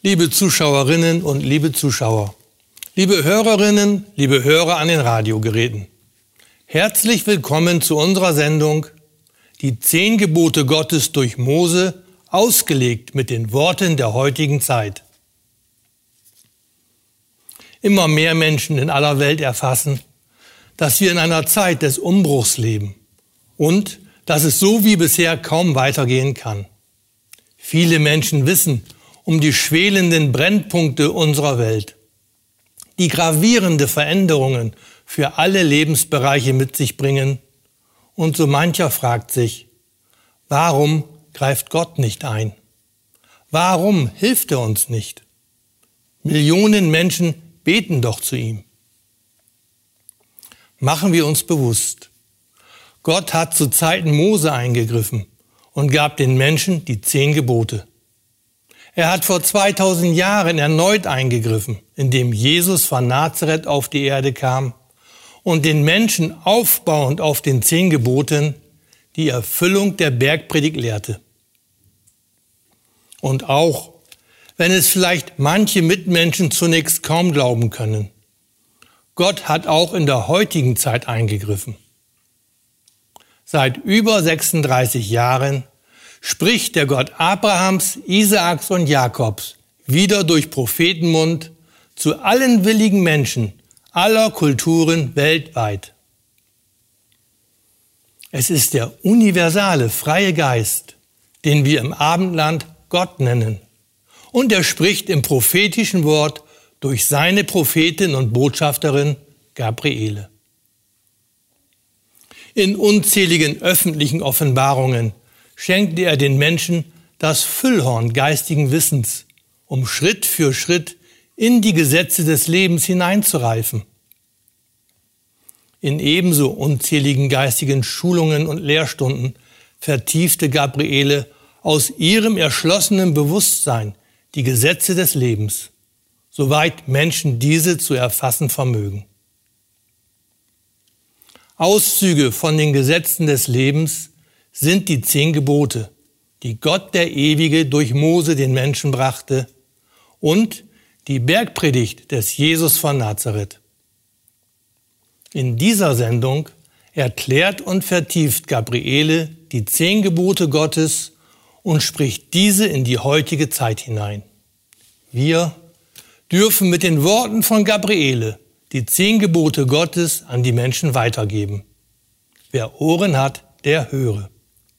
Liebe Zuschauerinnen und liebe Zuschauer, liebe Hörerinnen, liebe Hörer an den Radiogeräten, herzlich willkommen zu unserer Sendung Die 10 Gebote Gottes durch Mose, ausgelegt mit den Worten der heutigen Zeit. Immer mehr Menschen in aller Welt erfassen, dass wir in einer Zeit des Umbruchs leben und dass es so wie bisher kaum weitergehen kann. Viele Menschen wissen um die schwelenden Brennpunkte unserer Welt, die gravierende Veränderungen für alle Lebensbereiche mit sich bringen. Und so mancher fragt sich, warum greift Gott nicht ein? Warum hilft er uns nicht? Millionen Menschen beten doch zu ihm. Machen wir uns bewusst, Gott hat zu Zeiten Mose eingegriffen und gab den Menschen die 10 Gebote. Er hat vor 2000 Jahren erneut eingegriffen, indem Jesus von Nazareth auf die Erde kam und den Menschen aufbauend auf den 10 Geboten die Erfüllung der Bergpredigt lehrte. Und auch, wenn es vielleicht manche Mitmenschen zunächst kaum glauben können, Gott hat auch in der heutigen Zeit eingegriffen. Seit über 36 Jahren spricht der Gott Abrahams, Isaaks und Jakobs wieder durch Prophetenmund zu allen willigen Menschen aller Kulturen weltweit. Es ist der universale, freie Geist, den wir im Abendland Gott nennen. Und er spricht im prophetischen Wort durch seine Prophetin und Botschafterin Gabriele. In unzähligen öffentlichen Offenbarungen schenkte er den Menschen das Füllhorn geistigen Wissens, um Schritt für Schritt in die Gesetze des Lebens hineinzureifen. In ebenso unzähligen geistigen Schulungen und Lehrstunden vertiefte Gabriele aus ihrem erschlossenen Bewusstsein die Gesetze des Lebens, soweit Menschen diese zu erfassen vermögen. Auszüge von den Gesetzen des Lebens sind die 10 Gebote, die Gott der Ewige durch Mose den Menschen brachte, und die Bergpredigt des Jesus von Nazareth. In dieser Sendung erklärt und vertieft Gabriele die 10 Gebote Gottes und spricht diese in die heutige Zeit hinein. Wir dürfen mit den Worten von Gabriele die 10 Gebote Gottes an die Menschen weitergeben. Wer Ohren hat, der höre.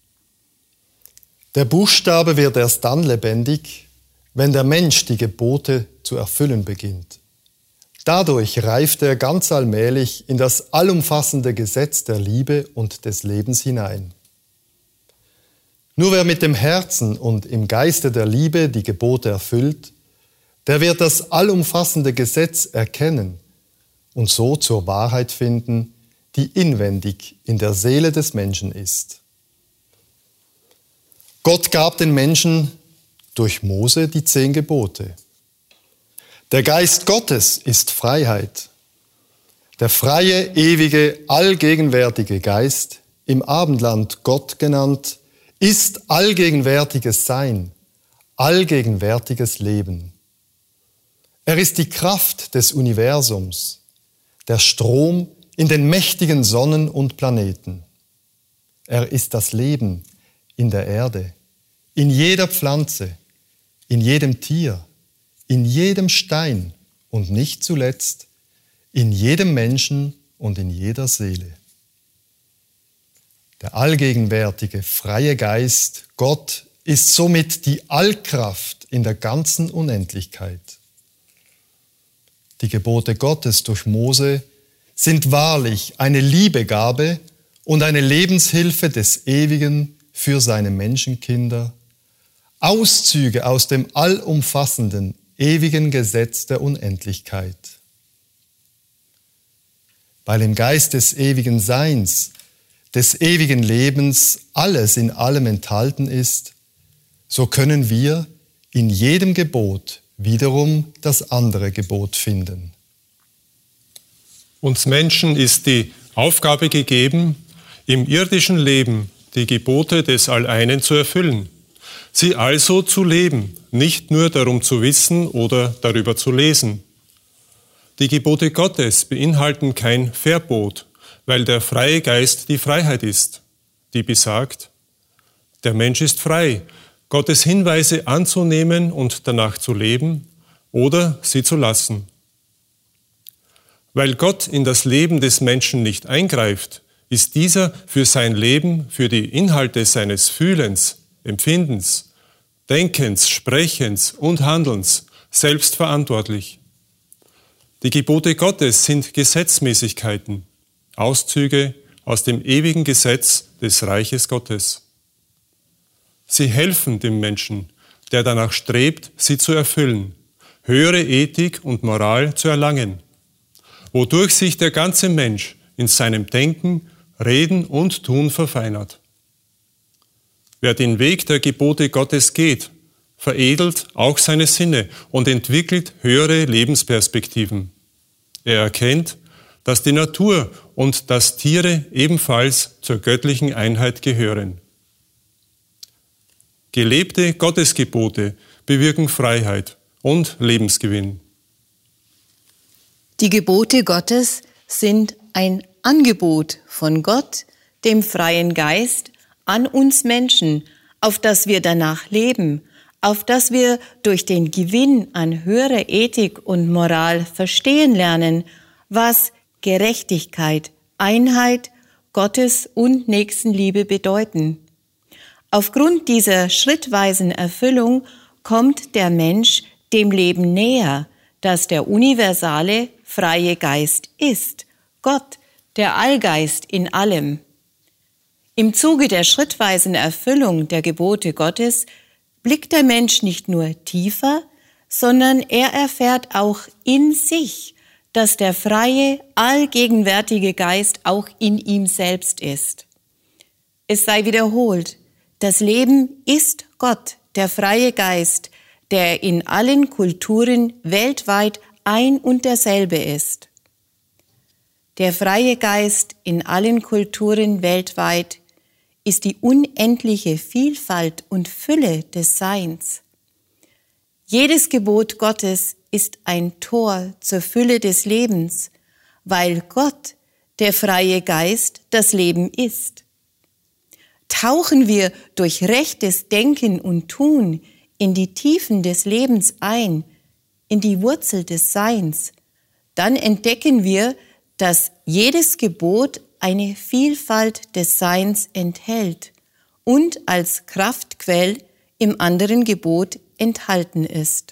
Der Buchstabe wird erst dann lebendig, wenn der Mensch die Gebote zu erfüllen beginnt. Dadurch reift er ganz allmählich in das allumfassende Gesetz der Liebe und des Lebens hinein. Nur wer mit dem Herzen und im Geiste der Liebe die Gebote erfüllt, der wird das allumfassende Gesetz erkennen und so zur Wahrheit finden, die inwendig in der Seele des Menschen ist. Gott gab den Menschen durch Mose die 10 Gebote. Der Geist Gottes ist Freiheit. Der freie, ewige, allgegenwärtige Geist, im Abendland Gott genannt, ist allgegenwärtiges Sein, allgegenwärtiges Leben. Er ist die Kraft des Universums, der Strom in den mächtigen Sonnen und Planeten. Er ist das Leben in der Erde, in jeder Pflanze, in jedem Tier, in jedem Stein und nicht zuletzt in jedem Menschen und in jeder Seele. Der allgegenwärtige, freie Geist, Gott, ist somit die Allkraft in der ganzen Unendlichkeit. Die Gebote Gottes durch Mose sind wahrlich eine Liebegabe und eine Lebenshilfe des Ewigen für seine Menschenkinder, Auszüge aus dem allumfassenden, ewigen Gesetz der Unendlichkeit. Weil im Geist des ewigen Seins, des ewigen Lebens alles in allem enthalten ist, so können wir in jedem Gebot wiederum das andere Gebot finden. Uns Menschen ist die Aufgabe gegeben, im irdischen Leben die Gebote des Alleinen zu erfüllen, sie also zu leben, nicht nur darum zu wissen oder darüber zu lesen. Die Gebote Gottes beinhalten kein Verbot, weil der freie Geist die Freiheit ist, die besagt, der Mensch ist frei, Gottes Hinweise anzunehmen und danach zu leben oder sie zu lassen. Weil Gott in das Leben des Menschen nicht eingreift, ist dieser für sein Leben, für die Inhalte seines Fühlens, Empfindens, Denkens, Sprechens und Handelns selbst verantwortlich. Die Gebote Gottes sind Gesetzmäßigkeiten, Auszüge aus dem ewigen Gesetz des Reiches Gottes. Sie helfen dem Menschen, der danach strebt, sie zu erfüllen, höhere Ethik und Moral zu erlangen, wodurch sich der ganze Mensch in seinem Denken, Reden und Tun verfeinert. Wer den Weg der Gebote Gottes geht, veredelt auch seine Sinne und entwickelt höhere Lebensperspektiven. Er erkennt, dass die Natur und dass Tiere ebenfalls zur göttlichen Einheit gehören. Gelebte Gottesgebote bewirken Freiheit und Lebensgewinn. Die Gebote Gottes sind ein Angebot von Gott, dem freien Geist, an uns Menschen, auf das wir danach leben, auf das wir durch den Gewinn an höherer Ethik und Moral verstehen lernen, was Gerechtigkeit, Einheit, Gottes und Nächstenliebe bedeuten. Aufgrund dieser schrittweisen Erfüllung kommt der Mensch dem Leben näher, das der universale, freie Geist ist, Gott, der Allgeist in allem. Im Zuge der schrittweisen Erfüllung der Gebote Gottes blickt der Mensch nicht nur tiefer, sondern er erfährt auch in sich, dass der freie, allgegenwärtige Geist auch in ihm selbst ist. Es sei wiederholt, das Leben ist Gott, der freie Geist, der in allen Kulturen weltweit ein und derselbe ist. Der freie Geist in allen Kulturen weltweit ist die unendliche Vielfalt und Fülle des Seins. Jedes Gebot Gottes ist ein Tor zur Fülle des Lebens, weil Gott, der freie Geist, das Leben ist. Tauchen wir durch rechtes Denken und Tun in die Tiefen des Lebens ein, in die Wurzel des Seins, dann entdecken wir, dass jedes Gebot eine Vielfalt des Seins enthält und als Kraftquell im anderen Gebot enthalten ist.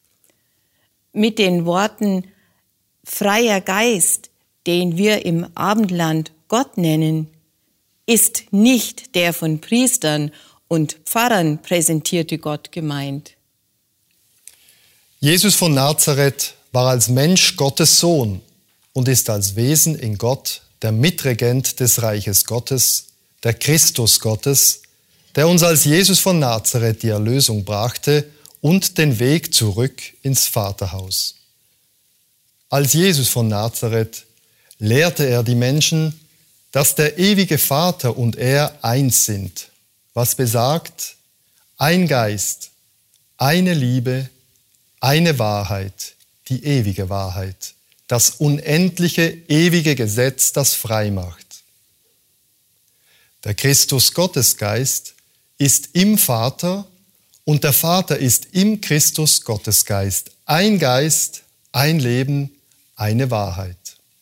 Mit den Worten freier Geist, den wir im Abendland Gott nennen, ist nicht der von Priestern und Pfarrern präsentierte Gott gemeint. Jesus von Nazareth war als Mensch Gottes Sohn und ist als Wesen in Gott der Mitregent des Reiches Gottes, der Christus Gottes, der uns als Jesus von Nazareth die Erlösung brachte und den Weg zurück ins Vaterhaus. Als Jesus von Nazareth lehrte er die Menschen, dass der ewige Vater und er eins sind, was besagt, ein Geist, eine Liebe, eine Wahrheit, die ewige Wahrheit, das unendliche, ewige Gesetz, das frei macht. Der Christus Gottesgeist ist im Vater und der Vater ist im Christus Gottesgeist. Ein Geist, ein Leben, eine Wahrheit.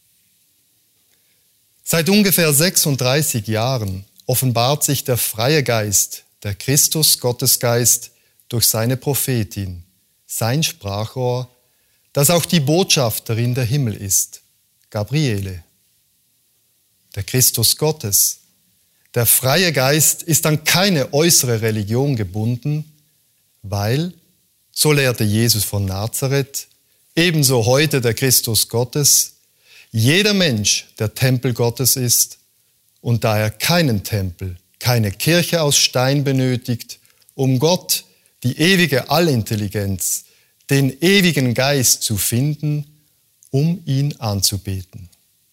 Seit ungefähr 36 Jahren offenbart sich der freie Geist, der Christus Gottesgeist, durch seine Prophetin, sein Sprachrohr, das auch die Botschafterin der Himmel ist, Gabriele. Der Christus Gottes, der freie Geist, ist an keine äußere Religion gebunden, weil, so lehrte Jesus von Nazareth, ebenso heute der Christus Gottes, jeder Mensch der Tempel Gottes ist und daher keinen Tempel, keine Kirche aus Stein benötigt, um Gott, die ewige Allintelligenz, den ewigen Geist zu finden, um ihn anzubeten.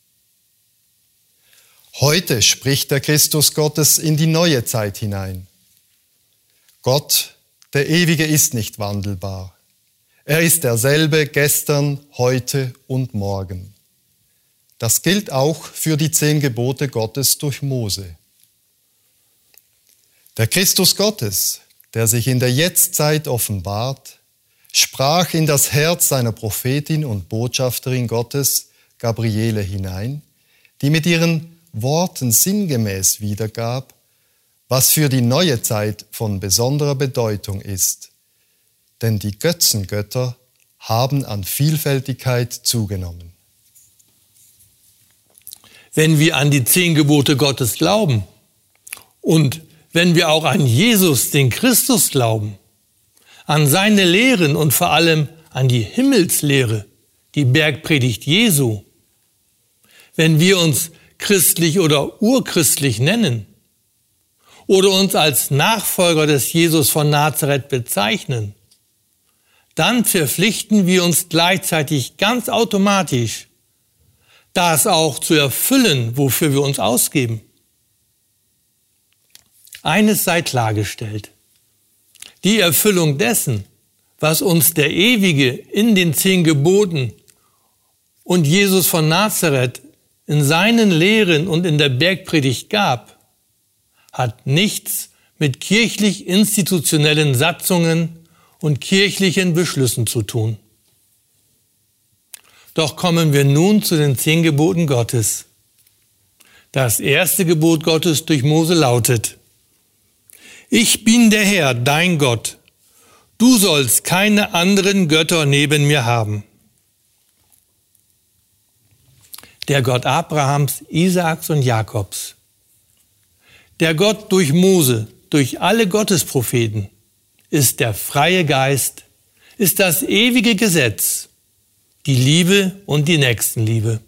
Heute spricht der Christus Gottes in die neue Zeit hinein. Gott, der Ewige ist nicht wandelbar. Er ist derselbe gestern, heute und morgen. Das gilt auch für die 10 Gebote Gottes durch Mose. Der Christus Gottes, der sich in der Jetztzeit offenbart, sprach in das Herz seiner Prophetin und Botschafterin Gottes, Gabriele, hinein, die mit ihren Worten sinngemäß wiedergab, was für die neue Zeit von besonderer Bedeutung ist. Denn die Götzengötter haben an Vielfältigkeit zugenommen. Wenn wir an die 10 Gebote Gottes glauben und wenn wir auch an Jesus, den Christus, glauben, an seine Lehren und vor allem an die Himmelslehre, die Bergpredigt Jesu, wenn wir uns christlich oder urchristlich nennen oder uns als Nachfolger des Jesus von Nazareth bezeichnen, dann verpflichten wir uns gleichzeitig ganz automatisch, das auch zu erfüllen, wofür wir uns ausgeben. Eines sei klargestellt: Die Erfüllung dessen, was uns der Ewige in den 10 Geboten und Jesus von Nazareth in seinen Lehren und in der Bergpredigt gab, hat nichts mit kirchlich-institutionellen Satzungen und kirchlichen Beschlüssen zu tun. Doch kommen wir nun zu den 10 Geboten Gottes. Das erste Gebot Gottes durch Mose lautet: Ich bin der Herr, dein Gott. Du sollst keine anderen Götter neben mir haben. Der Gott Abrahams, Isaaks und Jakobs. Der Gott durch Mose, durch alle Gottespropheten, ist der freie Geist, ist das ewige Gesetz, die Liebe und die Nächstenliebe.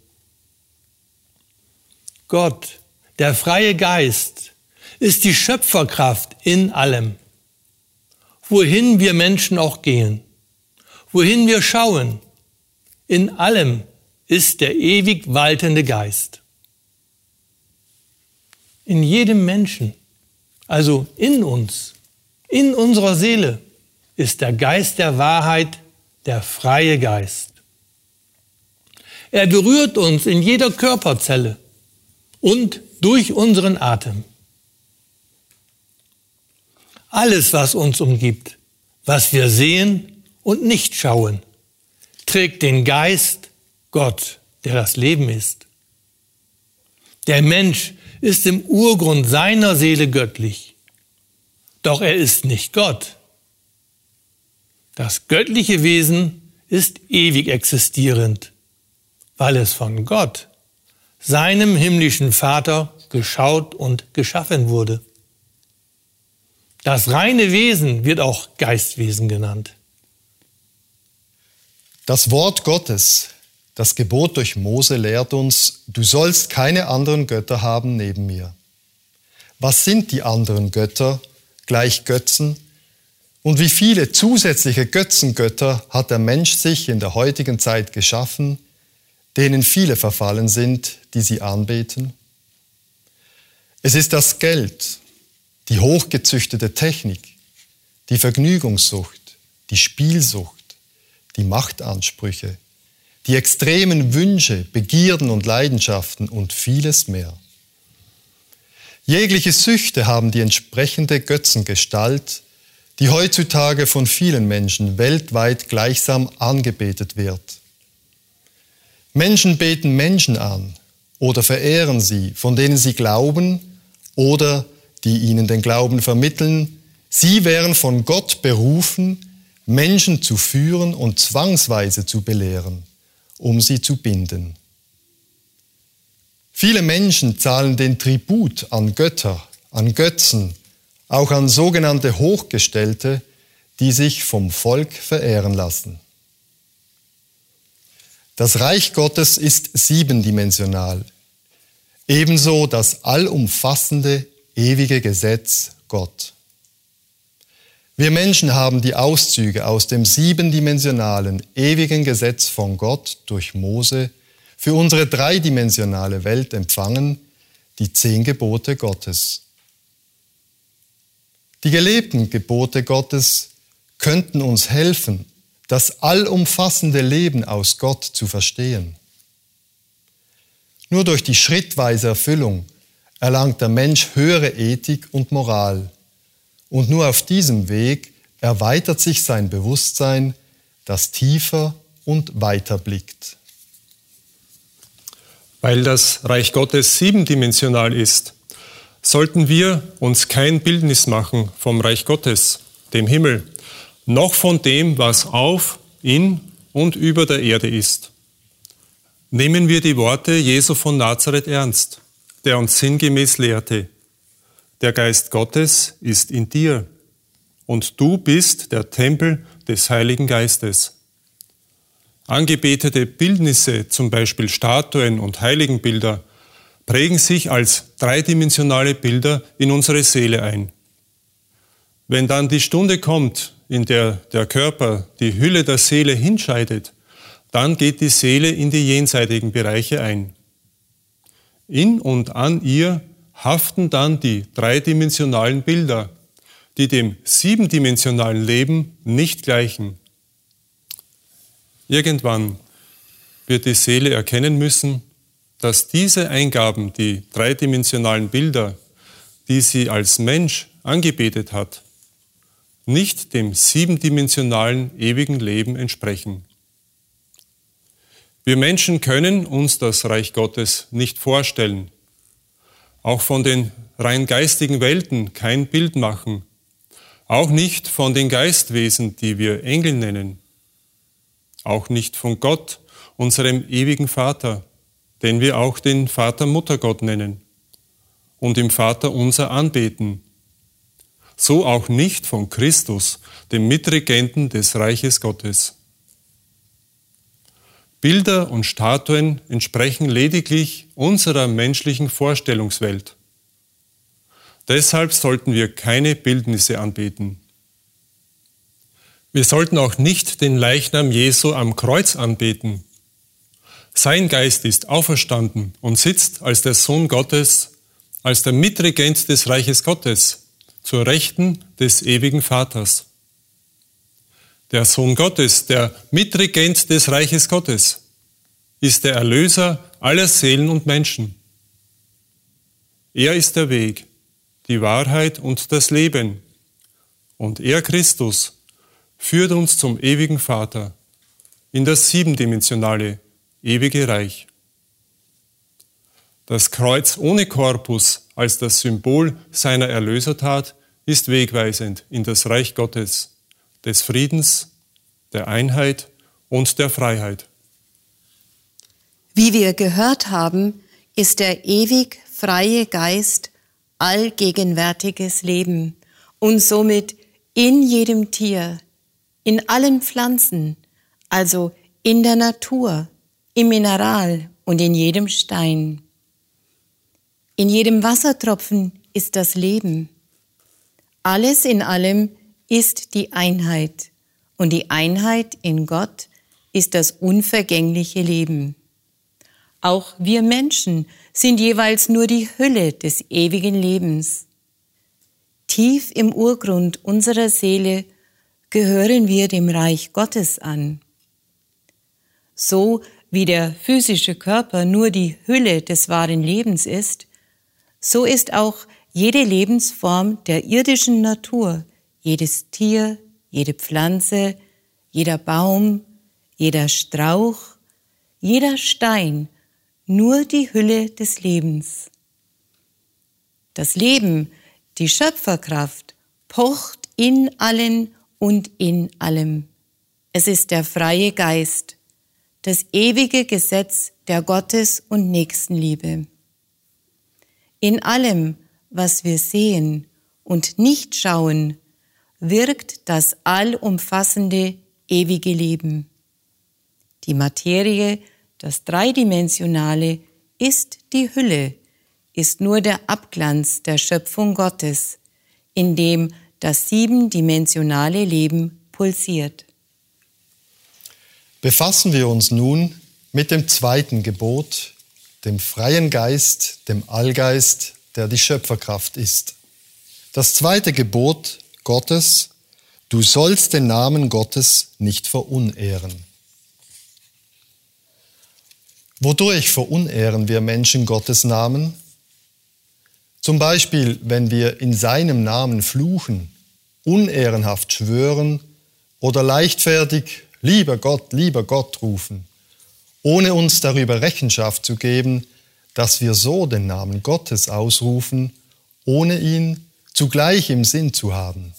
Gott, der freie Geist, ist die Schöpferkraft in allem. Wohin wir Menschen auch gehen, wohin wir schauen, in allem ist der ewig waltende Geist. In jedem Menschen, also in uns, in unserer Seele, ist der Geist der Wahrheit, der freie Geist. Er berührt uns in jeder Körperzelle und durch unseren Atem. Alles, was uns umgibt, was wir sehen und nicht schauen, trägt den Geist Gott, der das Leben ist. Der Mensch ist im Urgrund seiner Seele göttlich, doch er ist nicht Gott. Das göttliche Wesen ist ewig existierend, weil es von Gott, seinem himmlischen Vater, geschaut und geschaffen wurde. Das reine Wesen wird auch Geistwesen genannt. Das Wort Gottes, das Gebot durch Mose, lehrt uns: Du sollst keine anderen Götter haben neben mir. Was sind die anderen Götter, gleich Götzen? Und wie viele zusätzliche Götzengötter hat der Mensch sich in der heutigen Zeit geschaffen, denen viele verfallen sind, die sie anbeten? Es ist das Geld, die hochgezüchtete Technik, die Vergnügungssucht, die Spielsucht, die Machtansprüche, die extremen Wünsche, Begierden und Leidenschaften und vieles mehr. Jegliche Süchte haben die entsprechende Götzengestalt, die heutzutage von vielen Menschen weltweit gleichsam angebetet wird. Menschen beten Menschen an oder verehren sie, von denen sie glauben oder die ihnen den Glauben vermitteln, sie wären von Gott berufen, Menschen zu führen und zwangsweise zu belehren, um sie zu binden. Viele Menschen zahlen den Tribut an Götter, an Götzen, auch an sogenannte Hochgestellte, die sich vom Volk verehren lassen. Das Reich Gottes ist 7-dimensional, ebenso das allumfassende, ewige Gesetz Gott. Wir Menschen haben die Auszüge aus dem 7-dimensionalen, ewigen Gesetz von Gott durch Mose für unsere 3-dimensionale Welt empfangen, die 10 Gebote Gottes. Die gelebten Gebote Gottes könnten uns helfen, das allumfassende Leben aus Gott zu verstehen. Nur durch die schrittweise Erfüllung erlangt der Mensch höhere Ethik und Moral. Und nur auf diesem Weg erweitert sich sein Bewusstsein, das tiefer und weiter blickt. Weil das Reich Gottes siebendimensional ist, sollten wir uns kein Bildnis machen vom Reich Gottes, dem Himmel, noch von dem, was auf, in und über der Erde ist. Nehmen wir die Worte Jesu von Nazareth ernst, der uns sinngemäß lehrte: Der Geist Gottes ist in dir und du bist der Tempel des Heiligen Geistes. Angebetete Bildnisse, zum Beispiel Statuen und Heiligenbilder, prägen sich als dreidimensionale Bilder in unsere Seele ein. Wenn dann die Stunde kommt, in der der Körper die Hülle der Seele hinscheidet, dann geht die Seele in die jenseitigen Bereiche ein. In und an ihr haften dann die dreidimensionalen Bilder, die dem siebendimensionalen Leben nicht gleichen. Irgendwann wird die Seele erkennen müssen, dass diese Eingaben, die dreidimensionalen Bilder, die sie als Mensch angebetet hat, nicht dem siebendimensionalen ewigen Leben entsprechen. Wir Menschen können uns das Reich Gottes nicht vorstellen, auch von den rein geistigen Welten kein Bild machen, auch nicht von den Geistwesen, die wir Engel nennen, auch nicht von Gott, unserem ewigen Vater, den wir auch den Vater-Mutter-Gott nennen und im Vater unser anbeten. So auch nicht von Christus, dem Mitregenten des Reiches Gottes. Bilder und Statuen entsprechen lediglich unserer menschlichen Vorstellungswelt. Deshalb sollten wir keine Bildnisse anbeten. Wir sollten auch nicht den Leichnam Jesu am Kreuz anbeten. Sein Geist ist auferstanden und sitzt als der Sohn Gottes, als der Mitregent des Reiches Gottes, zur Rechten des ewigen Vaters. Der Sohn Gottes, der Mitregent des Reiches Gottes, ist der Erlöser aller Seelen und Menschen. Er ist der Weg, die Wahrheit und das Leben. Und er, Christus, führt uns zum ewigen Vater, in das siebendimensionale, ewige Reich. Das Kreuz ohne Korpus als das Symbol seiner Erlösertat ist wegweisend in das Reich Gottes, des Friedens, der Einheit und der Freiheit. Wie wir gehört haben, ist der ewig freie Geist allgegenwärtiges Leben und somit in jedem Tier, in allen Pflanzen, also in der Natur, im Mineral und in jedem Stein. In jedem Wassertropfen ist das Leben. Alles in allem ist die Einheit und die Einheit in Gott ist das unvergängliche Leben. Auch wir Menschen sind jeweils nur die Hülle des ewigen Lebens. Tief im Urgrund unserer Seele gehören wir dem Reich Gottes an. So wie der physische Körper nur die Hülle des wahren Lebens ist, so ist auch jede Lebensform der irdischen Natur, jedes Tier, jede Pflanze, jeder Baum, jeder Strauch, jeder Stein, nur die Hülle des Lebens. Das Leben, die Schöpferkraft, pocht in allen und in allem. Es ist der freie Geist, das ewige Gesetz der Gottes- und Nächstenliebe. In allem, was wir sehen und nicht schauen, wirkt das allumfassende ewige Leben. Die Materie, das Dreidimensionale, ist die Hülle, ist nur der Abglanz der Schöpfung Gottes, in dem das siebendimensionale Leben pulsiert. Befassen wir uns nun mit dem zweiten Gebot, dem freien Geist, dem Allgeist, der die Schöpferkraft ist. Das zweite Gebot Gottes: Du sollst den Namen Gottes nicht verunehren. Wodurch verunehren wir Menschen Gottes Namen? Zum Beispiel, wenn wir in seinem Namen fluchen, unehrenhaft schwören oder leichtfertig lieber Gott rufen, ohne uns darüber Rechenschaft zu geben, dass wir so den Namen Gottes ausrufen, ohne ihn zugleich im Sinn zu haben.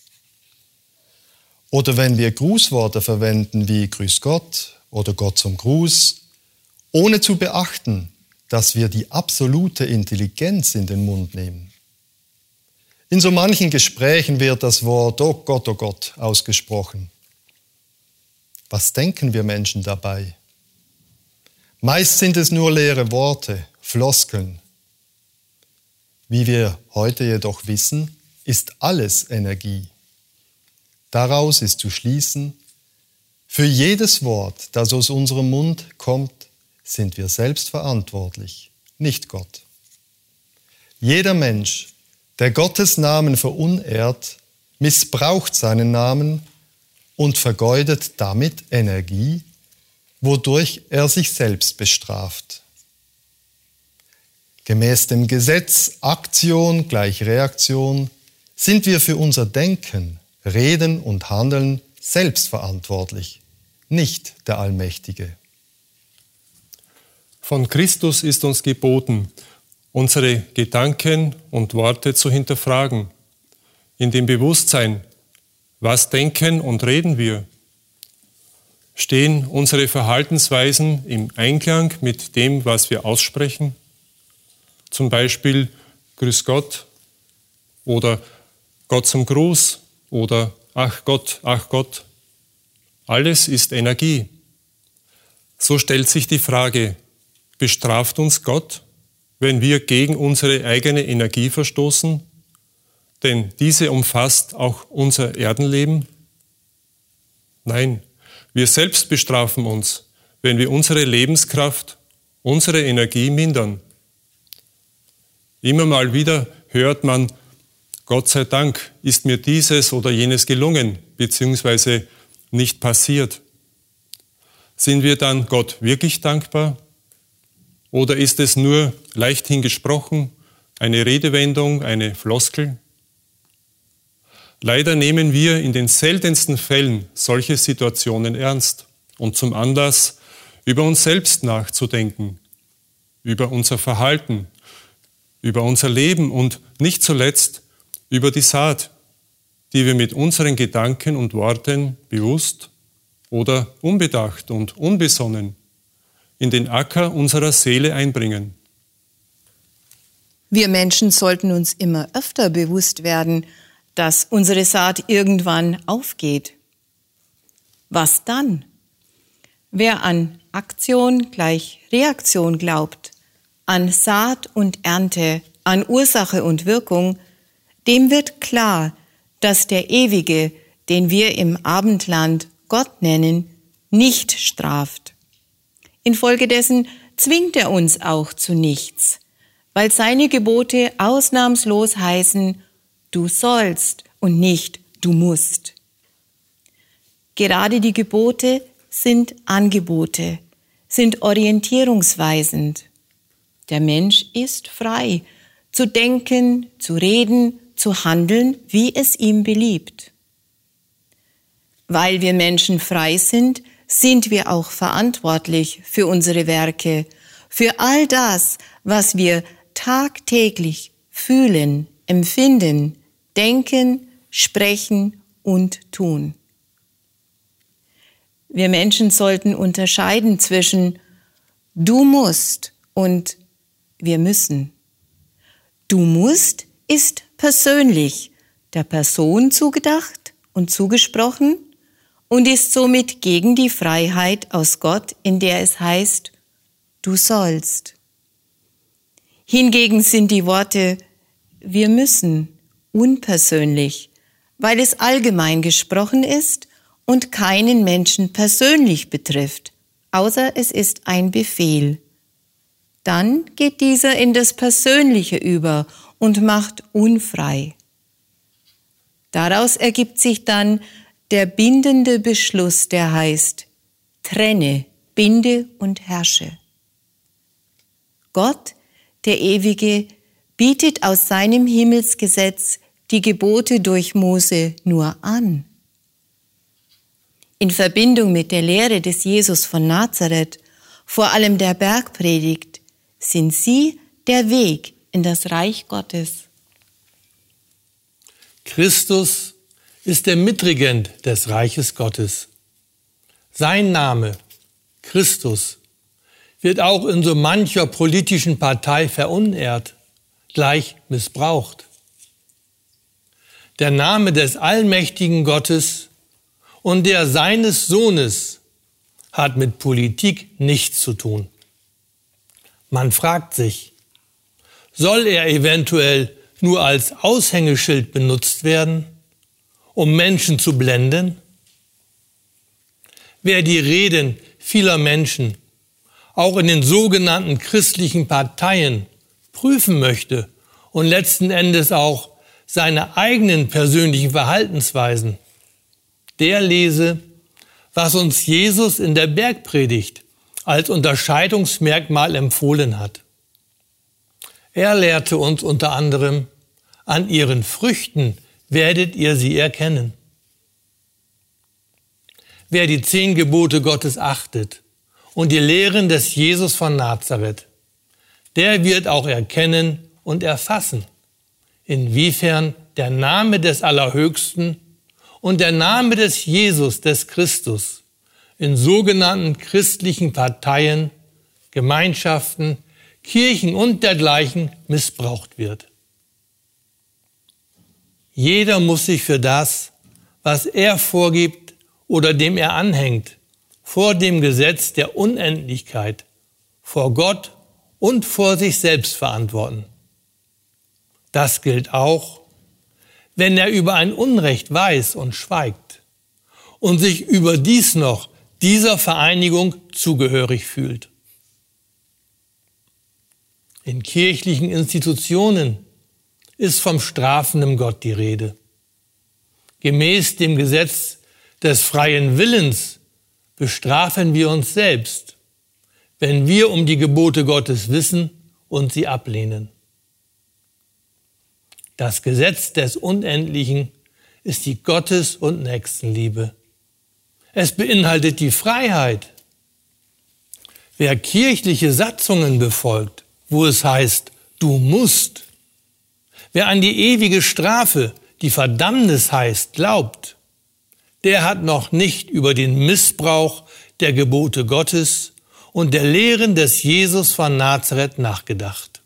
Oder wenn wir Grußworte verwenden wie Grüß Gott oder Gott zum Gruß, ohne zu beachten, dass wir die absolute Intelligenz in den Mund nehmen. In so manchen Gesprächen wird das Wort oh Gott ausgesprochen. Was denken wir Menschen dabei? Meist sind es nur leere Worte, Floskeln. Wie wir heute jedoch wissen, ist alles Energie. Daraus ist zu schließen, für jedes Wort, das aus unserem Mund kommt, sind wir selbst verantwortlich, nicht Gott. Jeder Mensch, der Gottes Namen verunehrt, missbraucht seinen Namen und vergeudet damit Energie, wodurch er sich selbst bestraft. Gemäß dem Gesetz Aktion gleich Reaktion sind wir für unser Denken, Reden und Handeln selbst verantwortlich, nicht der Allmächtige. Von Christus ist uns geboten, unsere Gedanken und Worte zu hinterfragen, in dem Bewusstsein, was denken und reden wir? Stehen unsere Verhaltensweisen im Einklang mit dem, was wir aussprechen? Zum Beispiel Grüß Gott oder Gott zum Gruß oder Ach Gott, ach Gott. Alles ist Energie. So stellt sich die Frage, bestraft uns Gott, wenn wir gegen unsere eigene Energie verstoßen? Denn diese umfasst auch unser Erdenleben? Nein, wir selbst bestrafen uns, wenn wir unsere Lebenskraft, unsere Energie mindern. Immer mal wieder hört man, Gott sei Dank ist mir dieses oder jenes gelungen, beziehungsweise nicht passiert. Sind wir dann Gott wirklich dankbar? Oder ist es nur leichthin gesprochen, eine Redewendung, eine Floskel? Leider nehmen wir in den seltensten Fällen solche Situationen ernst und zum Anlass, über uns selbst nachzudenken, über unser Verhalten, über unser Leben und nicht zuletzt über die Saat, die wir mit unseren Gedanken und Worten bewusst oder unbedacht und unbesonnen in den Acker unserer Seele einbringen. Wir Menschen sollten uns immer öfter bewusst werden, dass unsere Saat irgendwann aufgeht. Was dann? Wer an Aktion gleich Reaktion glaubt, an Saat und Ernte, an Ursache und Wirkung, dem wird klar, dass der Ewige, den wir im Abendland Gott nennen, nicht straft. Infolgedessen zwingt er uns auch zu nichts, weil seine Gebote ausnahmslos heißen, du sollst und nicht du musst. Gerade die Gebote sind Angebote, sind orientierungsweisend. Der Mensch ist frei, zu denken, zu reden, zu handeln, wie es ihm beliebt. Weil wir Menschen frei sind, sind wir auch verantwortlich für unsere Werke, für all das, was wir tagtäglich fühlen, empfinden, denken, sprechen und tun. Wir Menschen sollten unterscheiden zwischen du musst und wir müssen. Du musst ist persönlich, der Person zugedacht und zugesprochen und ist somit gegen die Freiheit aus Gott, in der es heißt, du sollst. Hingegen sind die Worte wir müssen unpersönlich, weil es allgemein gesprochen ist und keinen Menschen persönlich betrifft, außer es ist ein Befehl. Dann geht dieser in das Persönliche über und macht unfrei. Daraus ergibt sich dann der bindende Beschluss, der heißt: Trenne, binde und herrsche. Gott, der Ewige, bietet aus seinem Himmelsgesetz die Gebote durch Mose nur an. In Verbindung mit der Lehre des Jesus von Nazareth, vor allem der Bergpredigt, sind sie der Weg in das Reich Gottes. Christus ist der Mitregent des Reiches Gottes. Sein Name, Christus, wird auch in so mancher politischen Partei verunehrt, gleich missbraucht. Der Name des allmächtigen Gottes und der seines Sohnes hat mit Politik nichts zu tun. Man fragt sich, soll er eventuell nur als Aushängeschild benutzt werden, um Menschen zu blenden? Wer die Reden vieler Menschen, auch in den sogenannten christlichen Parteien, prüfen möchte und letzten Endes auch seine eigenen persönlichen Verhaltensweisen, der lese, was uns Jesus in der Bergpredigt als Unterscheidungsmerkmal empfohlen hat. Er lehrte uns unter anderem: An ihren Früchten werdet ihr sie erkennen. Wer die 10 Gebote Gottes achtet und die Lehren des Jesus von Nazareth, der wird auch erkennen und erfassen, inwiefern der Name des Allerhöchsten und der Name des Jesus, des Christus, in sogenannten christlichen Parteien, Gemeinschaften, Kirchen und dergleichen missbraucht wird. Jeder muss sich für das, was er vorgibt oder dem er anhängt, vor dem Gesetz der Unendlichkeit, vor Gott und vor sich selbst verantworten. Das gilt auch, wenn er über ein Unrecht weiß und schweigt und sich überdies noch dieser Vereinigung zugehörig fühlt. In kirchlichen Institutionen ist vom strafenden Gott die Rede. Gemäß dem Gesetz des freien Willens bestrafen wir uns selbst, wenn wir um die Gebote Gottes wissen und sie ablehnen. Das Gesetz des Unendlichen ist die Gottes- und Nächstenliebe. Es beinhaltet die Freiheit. Wer kirchliche Satzungen befolgt, wo es heißt, du musst, wer an die ewige Strafe, die Verdammnis heißt, glaubt, der hat noch nicht über den Missbrauch der Gebote Gottes und der Lehren des Jesus von Nazareth nachgedacht.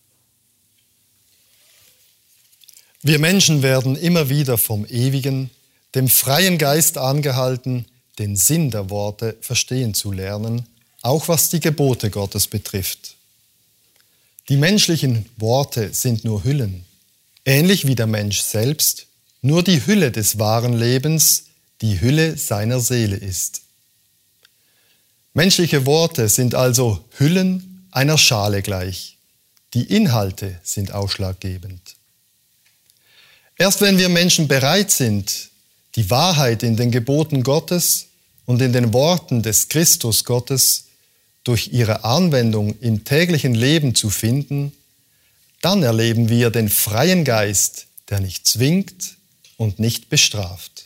Wir Menschen werden immer wieder vom Ewigen, dem freien Geist angehalten, den Sinn der Worte verstehen zu lernen, auch was die Gebote Gottes betrifft. Die menschlichen Worte sind nur Hüllen, ähnlich wie der Mensch selbst nur die Hülle des wahren Lebens, die Hülle seiner Seele ist. Menschliche Worte sind also Hüllen einer Schale gleich. Die Inhalte sind ausschlaggebend. Erst wenn wir Menschen bereit sind, die Wahrheit in den Geboten Gottes und in den Worten des Christus Gottes durch ihre Anwendung im täglichen Leben zu finden, dann erleben wir den freien Geist, der nicht zwingt und nicht bestraft.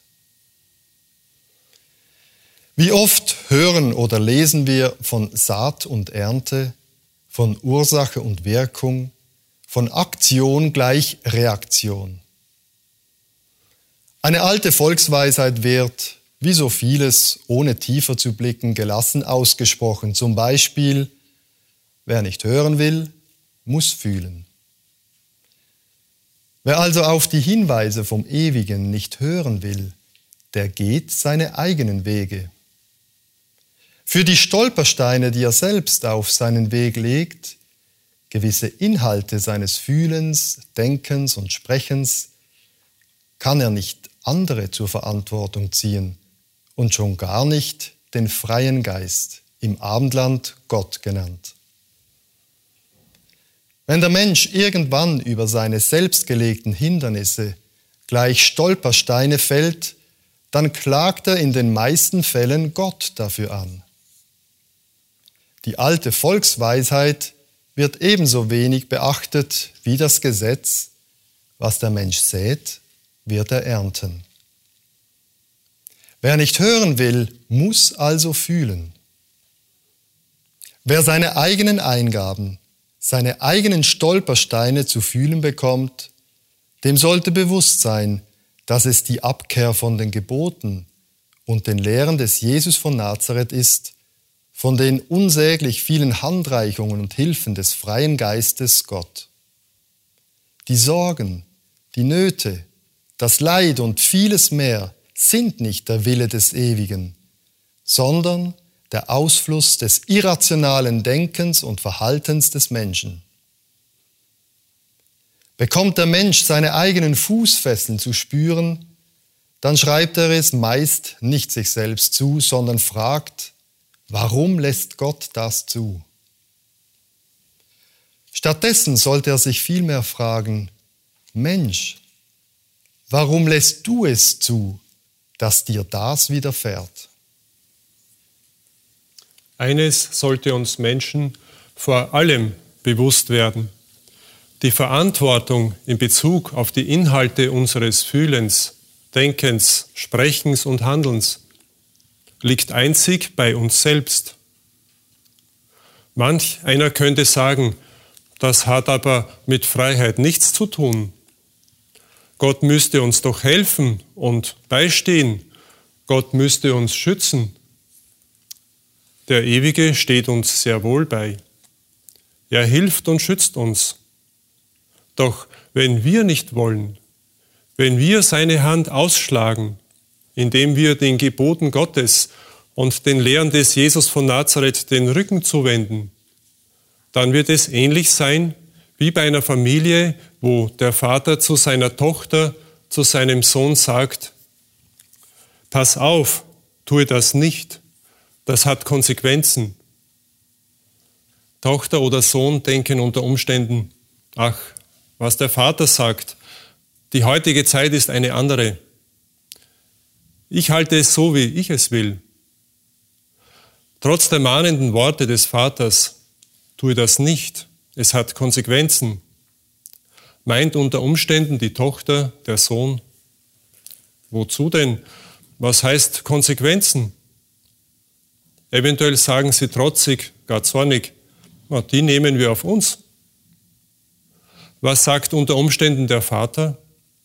Wie oft hören oder lesen wir von Saat und Ernte, von Ursache und Wirkung, von Aktion gleich Reaktion. Eine alte Volksweisheit wird, wie so vieles, ohne tiefer zu blicken, gelassen ausgesprochen. Zum Beispiel: Wer nicht hören will, muss fühlen. Wer also auf die Hinweise vom Ewigen nicht hören will, der geht seine eigenen Wege. Für die Stolpersteine, die er selbst auf seinen Weg legt, gewisse Inhalte seines Fühlens, Denkens und Sprechens, kann er nicht andere zur Verantwortung ziehen und schon gar nicht den freien Geist, im Abendland Gott genannt. Wenn der Mensch irgendwann über seine selbstgelegten Hindernisse gleich Stolpersteine fällt, dann klagt er in den meisten Fällen Gott dafür an. Die alte Volksweisheit wird ebenso wenig beachtet wie das Gesetz: Was der Mensch sät, wird er ernten. Wer nicht hören will, muss also fühlen. Wer seine eigenen Eingaben, seine eigenen Stolpersteine zu fühlen bekommt, dem sollte bewusst sein, dass es die Abkehr von den Geboten und den Lehren des Jesus von Nazareth ist, von den unsäglich vielen Handreichungen und Hilfen des freien Geistes Gott. Die Sorgen, die Nöte, das Leid und vieles mehr sind nicht der Wille des Ewigen, sondern der Ausfluss des irrationalen Denkens und Verhaltens des Menschen. Bekommt der Mensch seine eigenen Fußfesseln zu spüren, dann schreibt er es meist nicht sich selbst zu, sondern fragt: Warum lässt Gott das zu? Stattdessen sollte er sich vielmehr fragen: Mensch, warum lässt du es zu, dass dir das widerfährt? Eines sollte uns Menschen vor allem bewusst werden: Die Verantwortung in Bezug auf die Inhalte unseres Fühlens, Denkens, Sprechens und Handelns liegt einzig bei uns selbst. Manch einer könnte sagen, das hat aber mit Freiheit nichts zu tun. Gott müsste uns doch helfen und beistehen. Gott müsste uns schützen. Der Ewige steht uns sehr wohl bei. Er hilft und schützt uns. Doch wenn wir nicht wollen, wenn wir seine Hand ausschlagen, indem wir den Geboten Gottes und den Lehren des Jesus von Nazareth den Rücken zuwenden, dann wird es ähnlich sein wie bei einer Familie, wo der Vater zu seiner Tochter, zu seinem Sohn sagt: Pass auf, tue das nicht, das hat Konsequenzen. Tochter oder Sohn denken unter Umständen: Ach, was der Vater sagt, die heutige Zeit ist eine andere. Ich halte es so, wie ich es will. Trotz der mahnenden Worte des Vaters: Tue das nicht, es hat Konsequenzen, meint unter Umständen die Tochter, der Sohn: Wozu denn? Was heißt Konsequenzen? Eventuell sagen sie trotzig, gar zornig: Die nehmen wir auf uns. Was sagt unter Umständen der Vater?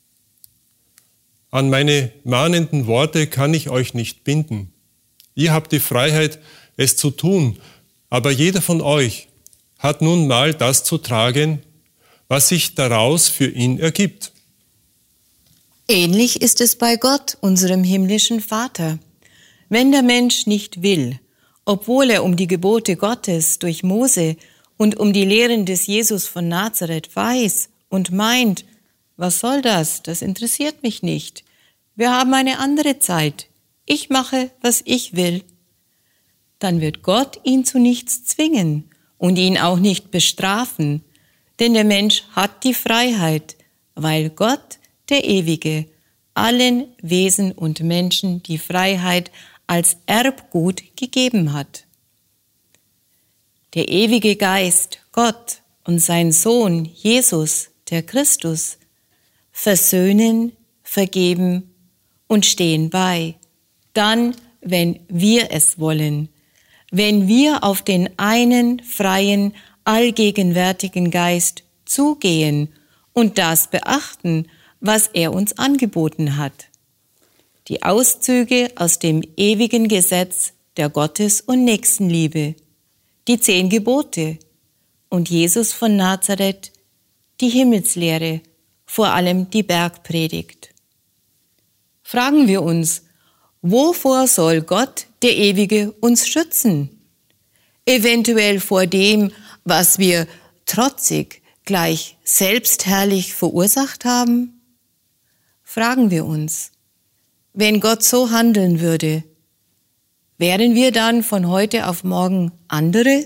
An meine mahnenden Worte kann ich euch nicht binden. Ihr habt die Freiheit, es zu tun, aber jeder von euch hat nun mal das zu tragen, was sich daraus für ihn ergibt. Ähnlich ist es bei Gott, unserem himmlischen Vater. Wenn der Mensch nicht will, obwohl er um die Gebote Gottes durch Mose und um die Lehren des Jesus von Nazareth weiß und meint: Was soll das? Das interessiert mich nicht. Wir haben eine andere Zeit. Ich mache, was ich will. Dann wird Gott ihn zu nichts zwingen und ihn auch nicht bestrafen, denn der Mensch hat die Freiheit, weil Gott, der Ewige, allen Wesen und Menschen die Freiheit als Erbgut gegeben hat. Der ewige Geist, Gott und sein Sohn, Jesus, der Christus, versöhnen, vergeben und stehen bei, dann, wenn wir es wollen, wenn wir auf den einen freien, allgegenwärtigen Geist zugehen und das beachten, was er uns angeboten hat. Die Auszüge aus dem ewigen Gesetz der Gottes- und Nächstenliebe, die 10 Gebote und Jesus von Nazareth, die Himmelslehre, vor allem die Bergpredigt. Fragen wir uns: Wovor soll Gott, der Ewige, uns schützen? Eventuell vor dem, was wir trotzig, gleich selbstherrlich verursacht haben? Fragen wir uns: Wenn Gott so handeln würde, wären wir dann von heute auf morgen andere,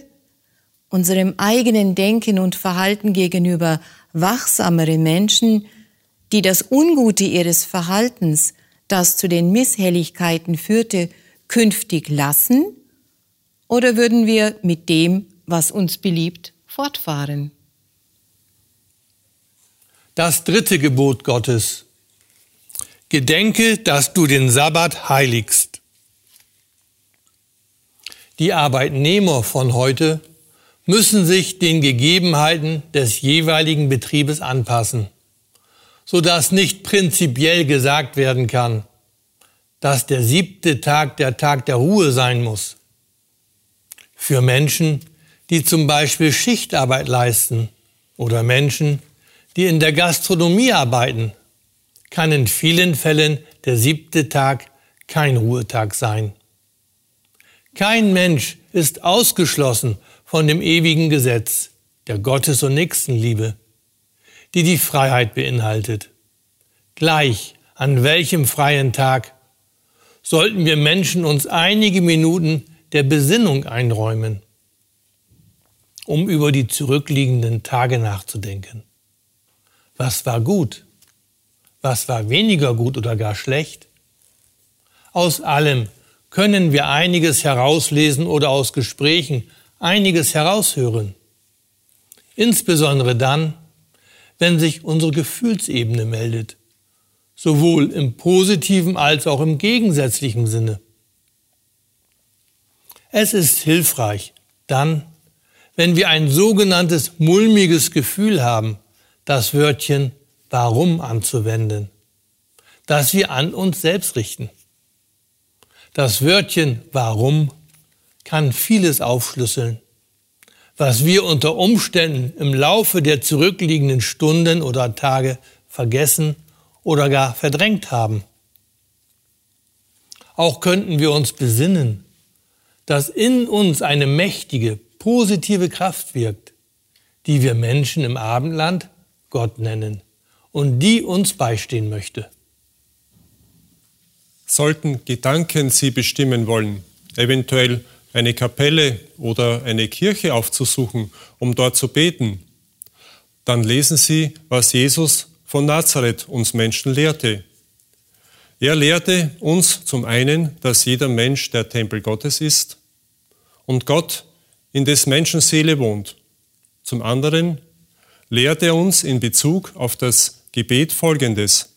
unserem eigenen Denken und Verhalten gegenüber wachsamere Menschen, die das Ungute ihres Verhaltens, das zu den Misshelligkeiten führte, künftig lassen? Oder würden wir mit dem, was uns beliebt, fortfahren? Das 3. Gebot Gottes. Gedenke, dass du den Sabbat heiligst. Die Arbeitnehmer von heute müssen sich den Gegebenheiten des jeweiligen Betriebes anpassen, sodass nicht prinzipiell gesagt werden kann, dass der 7. Tag der Tag der Ruhe sein muss. Für Menschen, die zum Beispiel Schichtarbeit leisten oder Menschen, die in der Gastronomie arbeiten, kann in vielen Fällen der 7. Tag kein Ruhetag sein. Kein Mensch ist ausgeschlossen von dem ewigen Gesetz der Gottes- und Nächstenliebe, die die Freiheit beinhaltet. Gleich an welchem freien Tag sollten wir Menschen uns einige Minuten der Besinnung einräumen, um über die zurückliegenden Tage nachzudenken. Was war gut? Was war weniger gut oder gar schlecht? Aus allem können wir einiges herauslesen oder aus Gesprächen einiges heraushören. Insbesondere dann, wenn sich unsere Gefühlsebene meldet, sowohl im positiven als auch im gegensätzlichen Sinne. Es ist hilfreich, dann, wenn wir ein sogenanntes mulmiges Gefühl haben, das Wörtchen warum anzuwenden, das wir an uns selbst richten. Das Wörtchen warum kann vieles aufschlüsseln, was wir unter Umständen im Laufe der zurückliegenden Stunden oder Tage vergessen oder gar verdrängt haben. Auch könnten wir uns besinnen, dass in uns eine mächtige, positive Kraft wirkt, die wir Menschen im Abendland Gott nennen und die uns beistehen möchte. Sollten Gedanken Sie bestimmen wollen, eventuell eine Kapelle oder eine Kirche aufzusuchen, um dort zu beten, dann lesen Sie, was Jesus von Nazareth uns Menschen lehrte. Er lehrte uns zum einen, dass jeder Mensch der Tempel Gottes ist und Gott in des Menschen Seele wohnt. Zum anderen lehrte er uns in Bezug auf das Gebet Folgendes: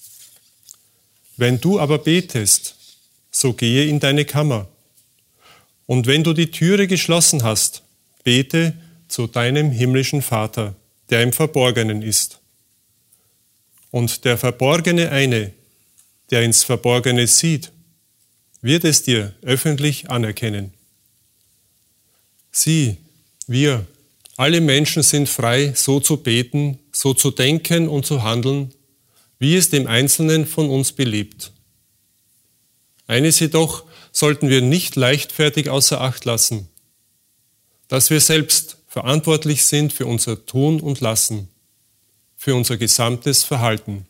Wenn du aber betest, so gehe in deine Kammer. Und wenn du die Türe geschlossen hast, bete zu deinem himmlischen Vater, der im Verborgenen ist. Und der Verborgene eine, der ins Verborgene sieht, wird es dir öffentlich anerkennen. Sie, wir, alle Menschen sind frei, so zu beten, so zu denken und zu handeln, wie es dem Einzelnen von uns beliebt. Eines jedoch sollten wir nicht leichtfertig außer Acht lassen, dass wir selbst verantwortlich sind für unser Tun und Lassen, für unser gesamtes Verhalten.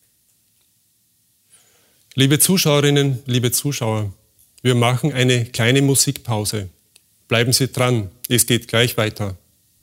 Liebe Zuschauerinnen, liebe Zuschauer, wir machen eine kleine Musikpause. Bleiben Sie dran, es geht gleich weiter.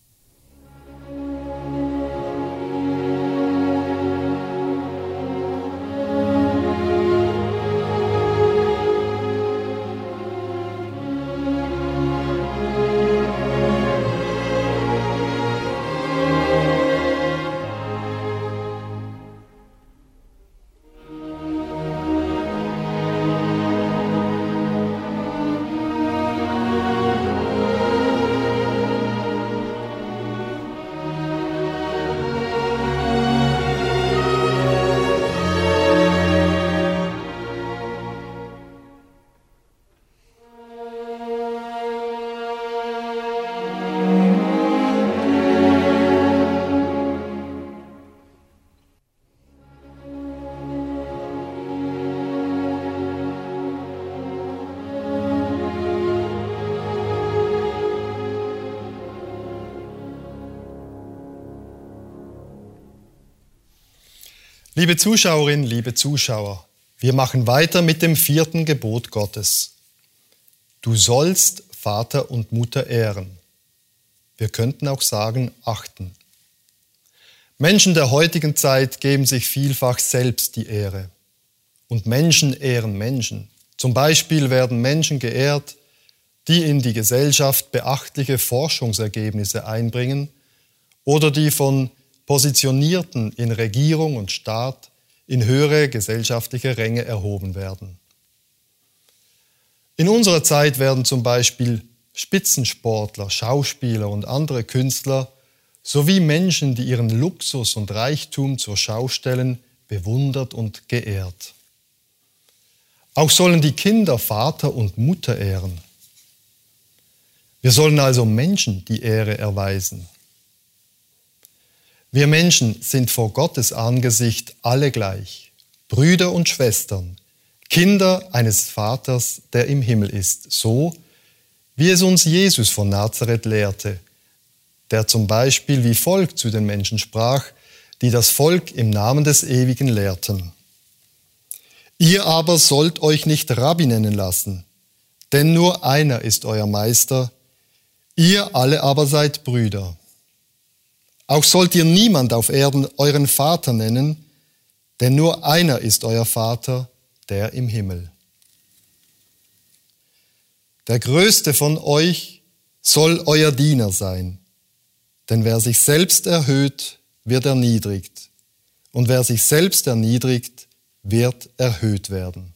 Liebe Zuschauerinnen, liebe Zuschauer, wir machen weiter mit dem 4. Gebot Gottes. Du sollst Vater und Mutter ehren. Wir könnten auch sagen, achten. Menschen der heutigen Zeit geben sich vielfach selbst die Ehre. Und Menschen ehren Menschen. Zum Beispiel werden Menschen geehrt, die in die Gesellschaft beachtliche Forschungsergebnisse einbringen oder die von Positionierten in Regierung und Staat in höhere gesellschaftliche Ränge erhoben werden. In unserer Zeit werden zum Beispiel Spitzensportler, Schauspieler und andere Künstler sowie Menschen, die ihren Luxus und Reichtum zur Schau stellen, bewundert und geehrt. Auch sollen die Kinder Vater und Mutter ehren. Wir sollen also Menschen die Ehre erweisen. Wir Menschen sind vor Gottes Angesicht alle gleich, Brüder und Schwestern, Kinder eines Vaters, der im Himmel ist, so wie es uns Jesus von Nazareth lehrte, der zum Beispiel wie folgt zu den Menschen sprach, die das Volk im Namen des Ewigen lehrten. Ihr aber sollt euch nicht Rabbi nennen lassen, denn nur einer ist euer Meister, ihr alle aber seid Brüder. Auch sollt ihr niemand auf Erden euren Vater nennen, denn nur einer ist euer Vater, der im Himmel. Der Größte von euch soll euer Diener sein, denn wer sich selbst erhöht, wird erniedrigt, und wer sich selbst erniedrigt, wird erhöht werden.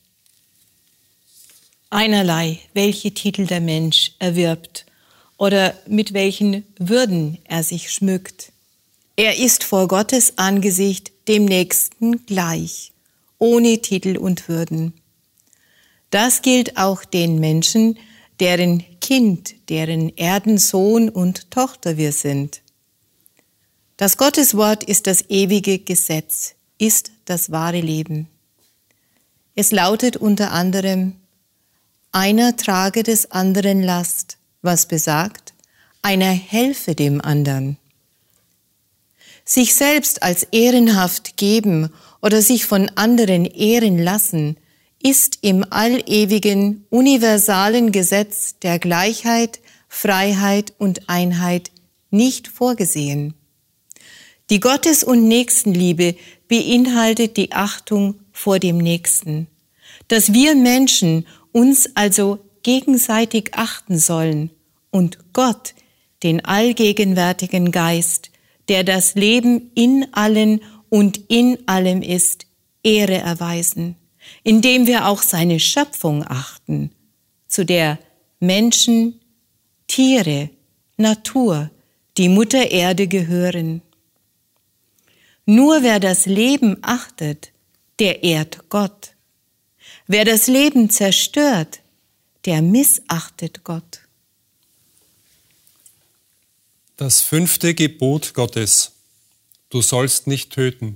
Einerlei, welche Titel der Mensch erwirbt oder mit welchen Würden er sich schmückt. Er ist vor Gottes Angesicht dem Nächsten gleich, ohne Titel und Würden. Das gilt auch den Menschen, deren Kind, deren Erdensohn und Tochter wir sind. Das Gotteswort ist das ewige Gesetz, ist das wahre Leben. Es lautet unter anderem, einer trage des anderen Last, was besagt, einer helfe dem anderen. Sich selbst als ehrenhaft geben oder sich von anderen ehren lassen, ist im allewigen, universalen Gesetz der Gleichheit, Freiheit und Einheit nicht vorgesehen. Die Gottes- und Nächstenliebe beinhaltet die Achtung vor dem Nächsten, dass wir Menschen uns also gegenseitig achten sollen und Gott, den allgegenwärtigen Geist, der das Leben in allen und in allem ist, Ehre erweisen, indem wir auch seine Schöpfung achten, zu der Menschen, Tiere, Natur, die Mutter Erde gehören. Nur wer das Leben achtet, der ehrt Gott. Wer das Leben zerstört, der missachtet Gott. Das 5. Gebot Gottes: Du sollst nicht töten.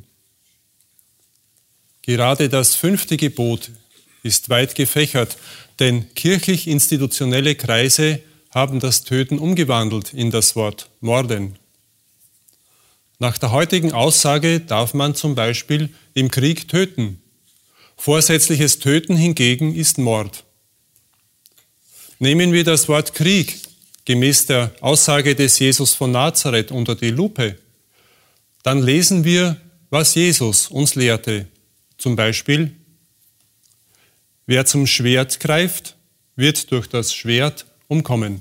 Gerade das 5. Gebot ist weit gefächert, denn kirchlich-institutionelle Kreise haben das Töten umgewandelt in das Wort Morden. Nach der heutigen Aussage darf man zum Beispiel im Krieg töten. Vorsätzliches Töten hingegen ist Mord. Nehmen wir das Wort Krieg gemäß der Aussage des Jesus von Nazareth unter die Lupe, dann lesen wir, was Jesus uns lehrte. Zum Beispiel, wer zum Schwert greift, wird durch das Schwert umkommen.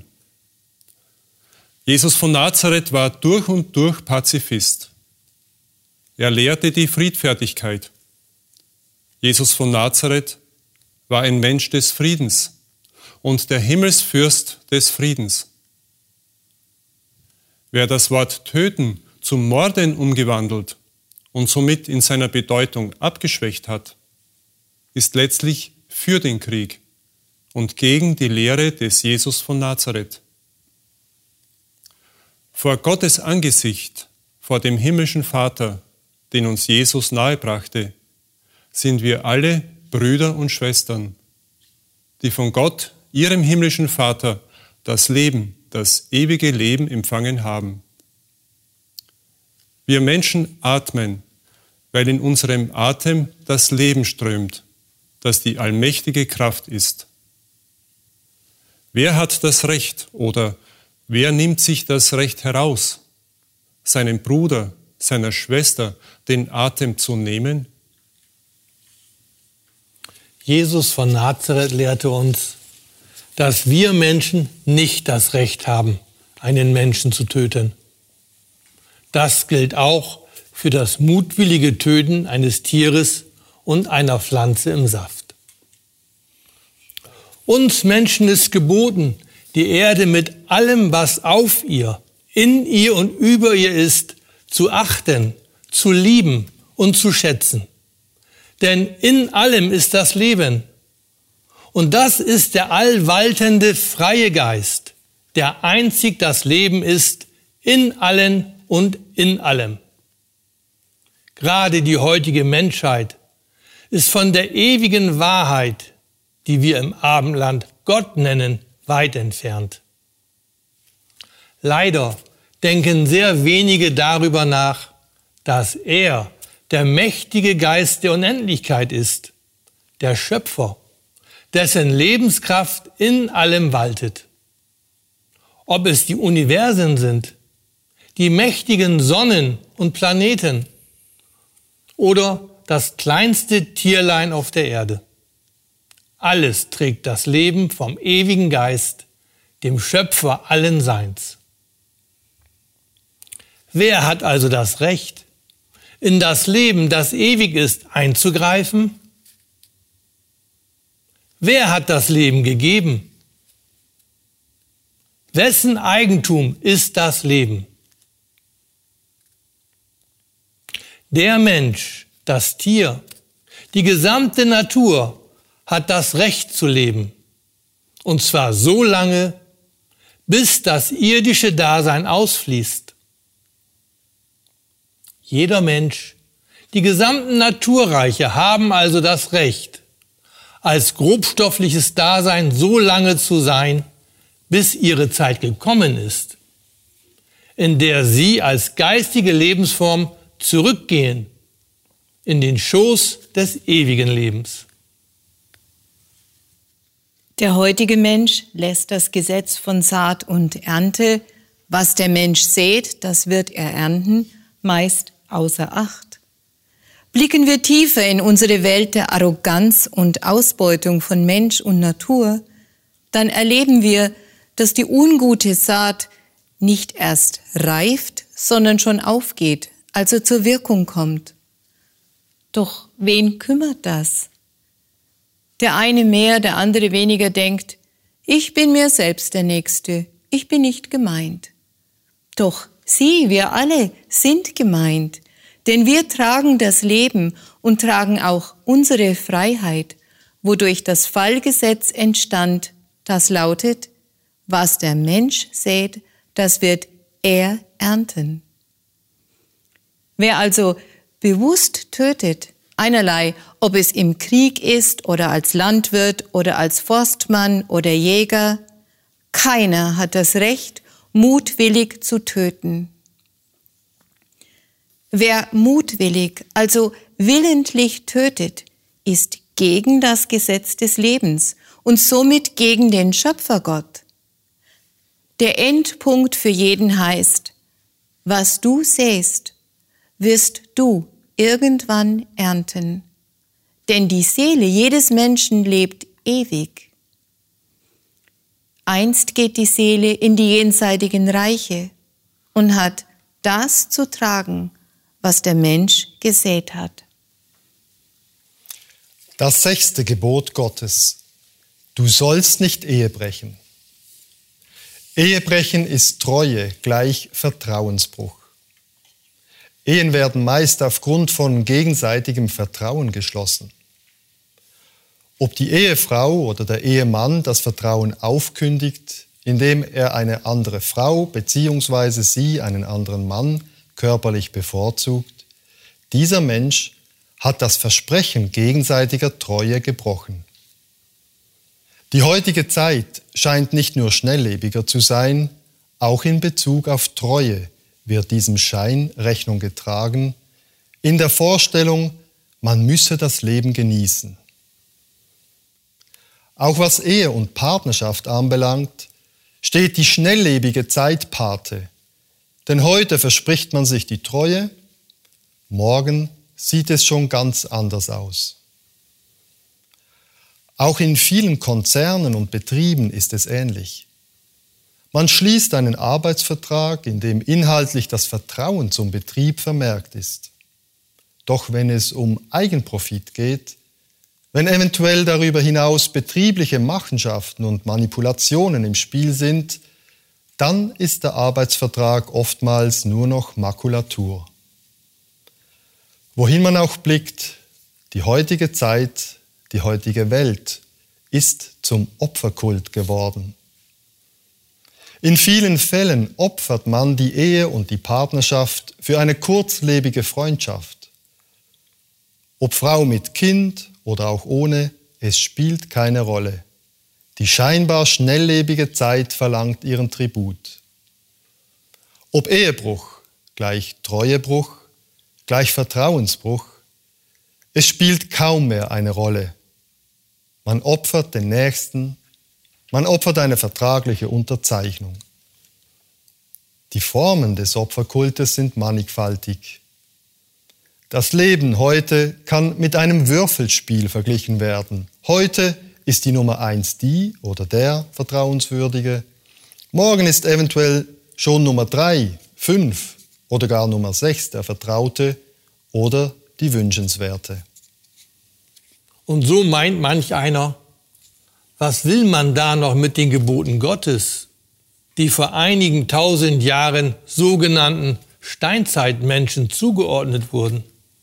Jesus von Nazareth war durch und durch Pazifist. Er lehrte die Friedfertigkeit. Jesus von Nazareth war ein Mensch des Friedens und der Himmelsfürst des Friedens. Wer das Wort töten zum Morden umgewandelt und somit in seiner Bedeutung abgeschwächt hat, ist letztlich für den Krieg und gegen die Lehre des Jesus von Nazareth. Vor Gottes Angesicht, vor dem himmlischen Vater, den uns Jesus nahebrachte, sind wir alle Brüder und Schwestern, die von Gott, ihrem himmlischen Vater, das Leben, das ewige Leben empfangen haben. Wir Menschen atmen, weil in unserem Atem das Leben strömt, das die allmächtige Kraft ist. Wer hat das Recht oder wer nimmt sich das Recht heraus, seinen Bruder, seiner Schwester den Atem zu nehmen? Jesus von Nazareth lehrte uns, dass wir Menschen nicht das Recht haben, einen Menschen zu töten. Das gilt auch für das mutwillige Töten eines Tieres und einer Pflanze im Saft. Uns Menschen ist geboten, die Erde mit allem, was auf ihr, in ihr und über ihr ist, zu achten, zu lieben und zu schätzen. Denn in allem ist das Leben. Und das ist der allwaltende, freie Geist, der einzig das Leben ist, in allen und in allem. Gerade die heutige Menschheit ist von der ewigen Wahrheit, die wir im Abendland Gott nennen, weit entfernt. Leider denken sehr wenige darüber nach, dass er der mächtige Geist der Unendlichkeit ist, der Schöpfer, dessen Lebenskraft in allem waltet. Ob es die Universen sind, die mächtigen Sonnen und Planeten oder das kleinste Tierlein auf der Erde. Alles trägt das Leben vom ewigen Geist, dem Schöpfer allen Seins. Wer hat also das Recht, in das Leben, das ewig ist, einzugreifen? Wer hat das Leben gegeben? Wessen Eigentum ist das Leben? Der Mensch, das Tier, die gesamte Natur hat das Recht zu leben. Und zwar so lange, bis das irdische Dasein ausfließt. Jeder Mensch, die gesamten Naturreiche haben also das Recht, als grobstoffliches Dasein so lange zu sein, bis ihre Zeit gekommen ist, in der sie als geistige Lebensform zurückgehen in den Schoß des ewigen Lebens. Der heutige Mensch lässt das Gesetz von Saat und Ernte, was der Mensch sät, das wird er ernten, meist außer Acht. Blicken wir tiefer in unsere Welt der Arroganz und Ausbeutung von Mensch und Natur, dann erleben wir, dass die ungute Saat nicht erst reift, sondern schon aufgeht, also zur Wirkung kommt. Doch wen kümmert das? Der eine mehr, der andere weniger denkt, ich bin mir selbst der Nächste, ich bin nicht gemeint. Doch Sie, wir alle sind gemeint, denn wir tragen das Leben und tragen auch unsere Freiheit, wodurch das Fallgesetz entstand, das lautet, was der Mensch sät, das wird er ernten. Wer also bewusst tötet, einerlei, ob es im Krieg ist oder als Landwirt oder als Forstmann oder Jäger, keiner hat das Recht, mutwillig zu töten. Wer mutwillig, also willentlich tötet, ist gegen das Gesetz des Lebens und somit gegen den Schöpfergott. Der Endpunkt für jeden heißt, was du säst, wirst du irgendwann ernten. Denn die Seele jedes Menschen lebt ewig. Einst geht die Seele in die jenseitigen Reiche und hat das zu tragen, was der Mensch gesät hat. Das 6. Gebot Gottes. Du sollst nicht Ehe brechen. Ehebrechen ist Treue gleich Vertrauensbruch. Ehen werden meist aufgrund von gegenseitigem Vertrauen geschlossen. Ob die Ehefrau oder der Ehemann das Vertrauen aufkündigt, indem er eine andere Frau bzw. sie einen anderen Mann körperlich bevorzugt, dieser Mensch hat das Versprechen gegenseitiger Treue gebrochen. Die heutige Zeit scheint nicht nur schnelllebiger zu sein, auch in Bezug auf Treue wird diesem Schein Rechnung getragen, in der Vorstellung, man müsse das Leben genießen. Auch was Ehe und Partnerschaft anbelangt, steht die schnelllebige Zeit Pate. Denn heute verspricht man sich die Treue Morgen sieht es schon ganz anders aus. Auch in vielen Konzernen und Betrieben ist es ähnlich. Man schließt einen Arbeitsvertrag, in dem inhaltlich das Vertrauen zum Betrieb vermerkt ist. Doch wenn es um Eigenprofit geht, wenn eventuell darüber hinaus betriebliche Machenschaften und Manipulationen im Spiel sind, dann ist der Arbeitsvertrag oftmals nur noch Makulatur. Wohin man auch blickt, die heutige Zeit, die heutige Welt ist zum Opferkult geworden. In vielen Fällen opfert man die Ehe und die Partnerschaft für eine kurzlebige Freundschaft. Ob Frau mit Kind oder auch ohne, es spielt keine Rolle. Die scheinbar schnelllebige Zeit verlangt ihren Tribut. Ob Ehebruch gleich Treuebruch, gleich Vertrauensbruch, es spielt kaum mehr eine Rolle. Man opfert den Nächsten, man opfert eine vertragliche Unterzeichnung. Die Formen des Opferkultes sind mannigfaltig. Das Leben heute kann mit einem Würfelspiel verglichen werden. Heute ist die Nummer 1 die oder der Vertrauenswürdige. Morgen ist eventuell schon Nummer 3, 5 oder gar Nummer 6 der Vertraute oder die Wünschenswerte. Und so meint manch einer, was will man da noch mit den Geboten Gottes, die vor einigen tausend Jahren sogenannten Steinzeitmenschen zugeordnet wurden?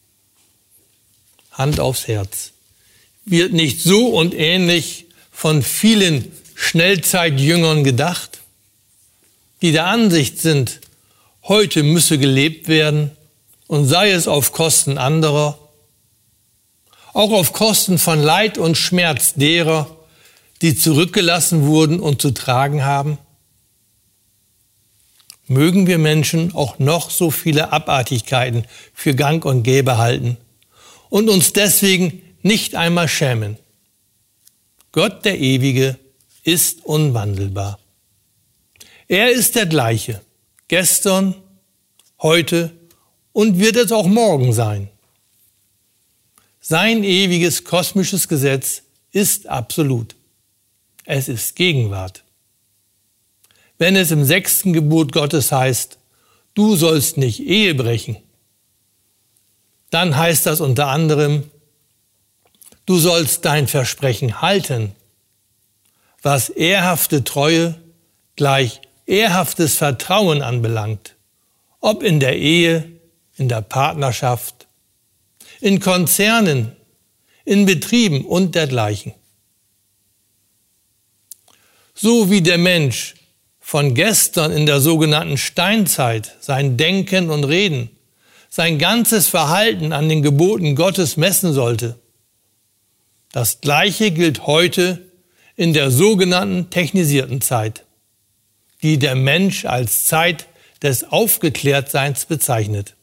Hand aufs Herz. Wird nicht so und ähnlich von vielen Schnellzeitjüngern gedacht, die der Ansicht sind, heute müsse gelebt werden und sei es auf Kosten anderer, auch auf Kosten von Leid und Schmerz derer, die zurückgelassen wurden und zu tragen haben? Mögen wir Menschen auch noch so viele Abartigkeiten für gang und gäbe halten und uns deswegen nicht einmal schämen. Gott, der Ewige, ist unwandelbar. Er ist der gleiche, gestern, heute und wird es auch morgen sein. Sein ewiges kosmisches Gesetz ist absolut. Es ist Gegenwart. Wenn es im 6. Gebot Gottes heißt, du sollst nicht Ehe brechen, dann heißt das unter anderem, du sollst dein Versprechen halten, was ehrhafte Treue gleich ehrhaftes Vertrauen anbelangt, ob in der Ehe, in der Partnerschaft, in Konzernen, in Betrieben und dergleichen. So wie der Mensch von gestern in der sogenannten Steinzeit sein Denken und Reden, sein ganzes Verhalten an den Geboten Gottes messen sollte, das Gleiche gilt heute in der sogenannten technisierten Zeit, die der Mensch als Zeit des Aufgeklärtseins bezeichnet.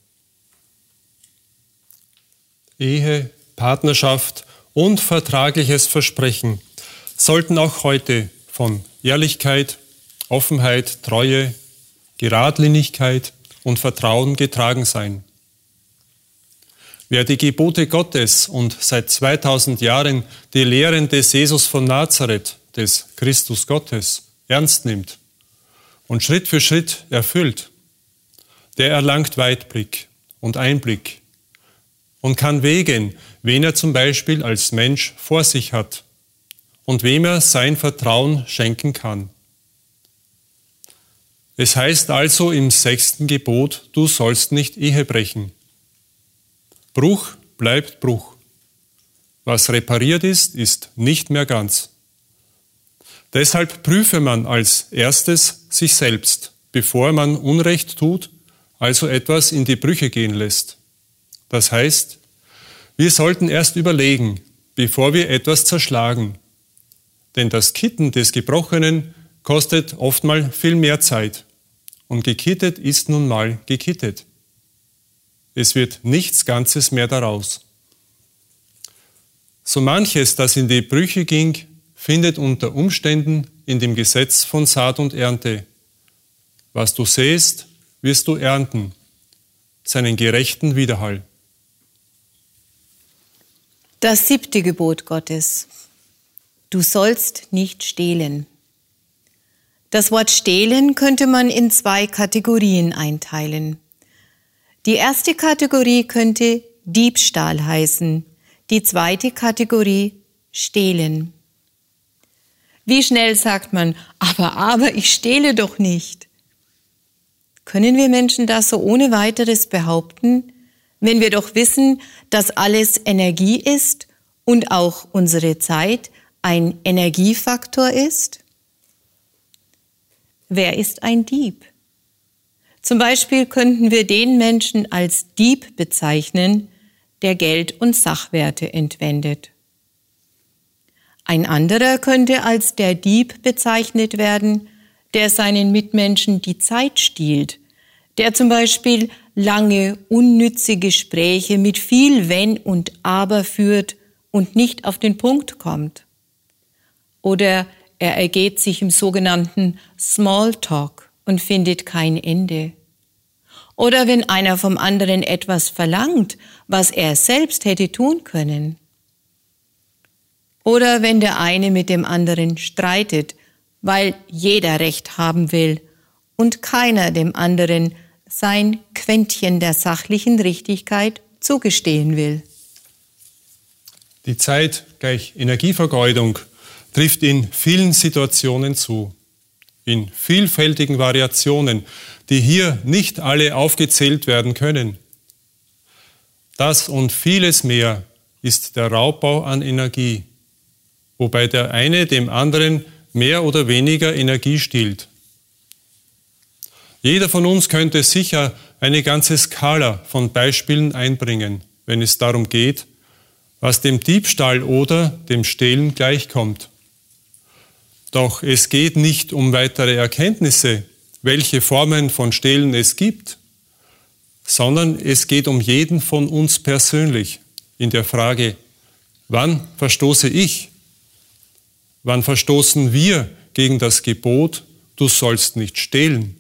Ehe, Partnerschaft und vertragliches Versprechen sollten auch heute von Ehrlichkeit, Offenheit, Treue, Geradlinigkeit und Vertrauen getragen sein. Wer die Gebote Gottes und seit 2000 Jahren die Lehren des Jesus von Nazareth, des Christus Gottes, ernst nimmt und Schritt für Schritt erfüllt, der erlangt Weitblick und Einblick und kann wägen, wen er zum Beispiel als Mensch vor sich hat und wem er sein Vertrauen schenken kann. Es heißt also im 6. Gebot, du sollst nicht Ehe brechen. Bruch bleibt Bruch. Was repariert ist, ist nicht mehr ganz. Deshalb prüfe man als erstes sich selbst, bevor man Unrecht tut, also etwas in die Brüche gehen lässt. Das heißt, wir sollten erst überlegen, bevor wir etwas zerschlagen. Denn das Kitten des Gebrochenen kostet oftmals viel mehr Zeit. Und gekittet ist nun mal gekittet. Es wird nichts Ganzes mehr daraus. So manches, das in die Brüche ging, findet unter Umständen in dem Gesetz von Saat und Ernte. Was du sähst, wirst du ernten, seinen gerechten Widerhall. Das 7. Gebot Gottes. Du sollst nicht stehlen. Das Wort stehlen könnte man in 2 Kategorien einteilen. Die erste Kategorie könnte Diebstahl heißen, die zweite Kategorie stehlen. Wie schnell sagt man, aber ich stehle doch nicht. Können wir Menschen das so ohne weiteres behaupten, wenn wir doch wissen, dass alles Energie ist und auch unsere Zeit ein Energiefaktor ist? Wer ist ein Dieb? Zum Beispiel könnten wir den Menschen als Dieb bezeichnen, der Geld und Sachwerte entwendet. Ein anderer könnte als der Dieb bezeichnet werden, der seinen Mitmenschen die Zeit stiehlt, der zum Beispiel lange, unnütze Gespräche mit viel Wenn und Aber führt und nicht auf den Punkt kommt. Oder er ergeht sich im sogenannten Smalltalk und findet kein Ende. Oder wenn einer vom anderen etwas verlangt, was er selbst hätte tun können. Oder wenn der eine mit dem anderen streitet, weil jeder Recht haben will und keiner dem anderen sein Quäntchen der sachlichen Richtigkeit zugestehen will. Die Zeit gleich Energievergeudung trifft in vielen Situationen zu, in vielfältigen Variationen, die hier nicht alle aufgezählt werden können. Das und vieles mehr ist der Raubbau an Energie, wobei der eine dem anderen mehr oder weniger Energie stiehlt. Jeder von uns könnte sicher eine ganze Skala von Beispielen einbringen, wenn es darum geht, was dem Diebstahl oder dem Stehlen gleichkommt. Doch es geht nicht um weitere Erkenntnisse, welche Formen von Stehlen es gibt, sondern es geht um jeden von uns persönlich in der Frage, wann verstoße ich? Wann verstoßen wir gegen das Gebot, du sollst nicht stehlen?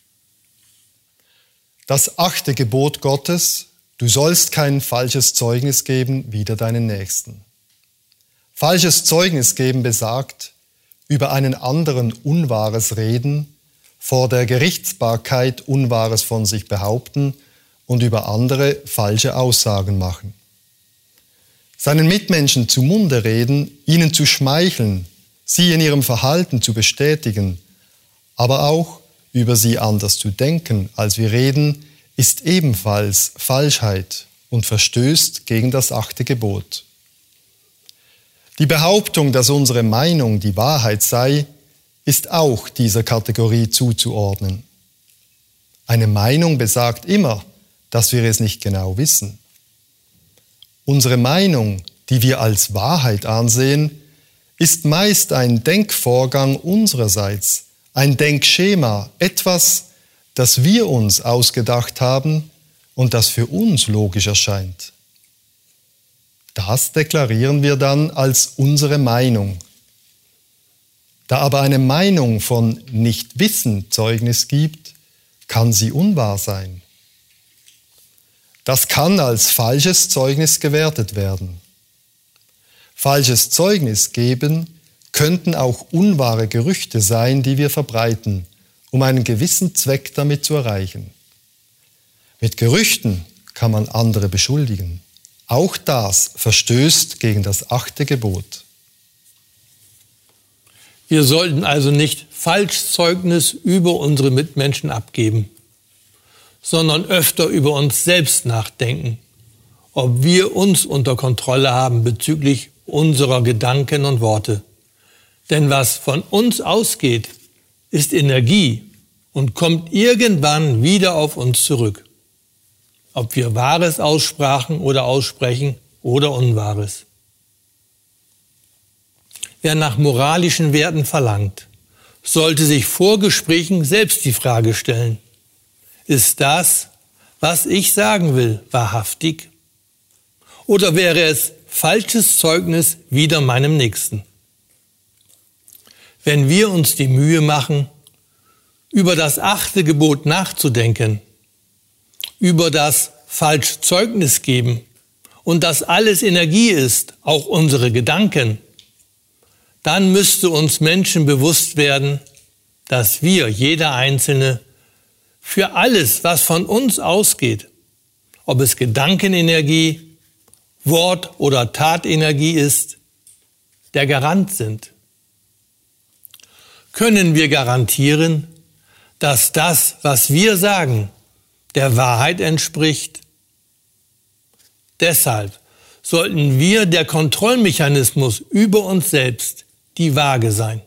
Das 8. Gebot Gottes, du sollst kein falsches Zeugnis geben wider deinen Nächsten. Falsches Zeugnis geben besagt, über einen anderen Unwahres reden, vor der Gerichtsbarkeit Unwahres von sich behaupten und über andere falsche Aussagen machen. Seinen Mitmenschen zu Munde reden, ihnen zu schmeicheln, sie in ihrem Verhalten zu bestätigen, aber auch über sie anders zu denken, als wir reden, ist ebenfalls Falschheit und verstößt gegen das 8. Gebot. Die Behauptung, dass unsere Meinung die Wahrheit sei, ist auch dieser Kategorie zuzuordnen. Eine Meinung besagt immer, dass wir es nicht genau wissen. Unsere Meinung, die wir als Wahrheit ansehen, ist meist ein Denkvorgang unsererseits, ein Denkschema, etwas, das wir uns ausgedacht haben und das für uns logisch erscheint. Das deklarieren wir dann als unsere Meinung. Da aber eine Meinung von Nichtwissen Zeugnis gibt, kann sie unwahr sein. Das kann als falsches Zeugnis gewertet werden. Falsches Zeugnis geben könnten auch unwahre Gerüchte sein, die wir verbreiten, um einen gewissen Zweck damit zu erreichen. Mit Gerüchten kann man andere beschuldigen. Auch das verstößt gegen das 8. Gebot. Wir sollten also nicht Falschzeugnis über unsere Mitmenschen abgeben, sondern öfter über uns selbst nachdenken, ob wir uns unter Kontrolle haben bezüglich unserer Gedanken und Worte. Denn was von uns ausgeht, ist Energie und kommt irgendwann wieder auf uns zurück. Ob wir Wahres aussprachen oder aussprechen oder Unwahres. Wer nach moralischen Werten verlangt, sollte sich vor Gesprächen selbst die Frage stellen: Ist das, was ich sagen will, wahrhaftig? Oder wäre es falsches Zeugnis wider meinem Nächsten? Wenn wir uns die Mühe machen, über das 8. Gebot nachzudenken, über das Falschzeugnis geben und dass alles Energie ist, auch unsere Gedanken, dann müsste uns Menschen bewusst werden, dass wir, jeder Einzelne, für alles, was von uns ausgeht, ob es Gedankenenergie, Wort- oder Tatenergie ist, der Garant sind. Können wir garantieren, dass das, was wir sagen, der Wahrheit entspricht? Deshalb sollten wir der Kontrollmechanismus über uns selbst, die Waage sein.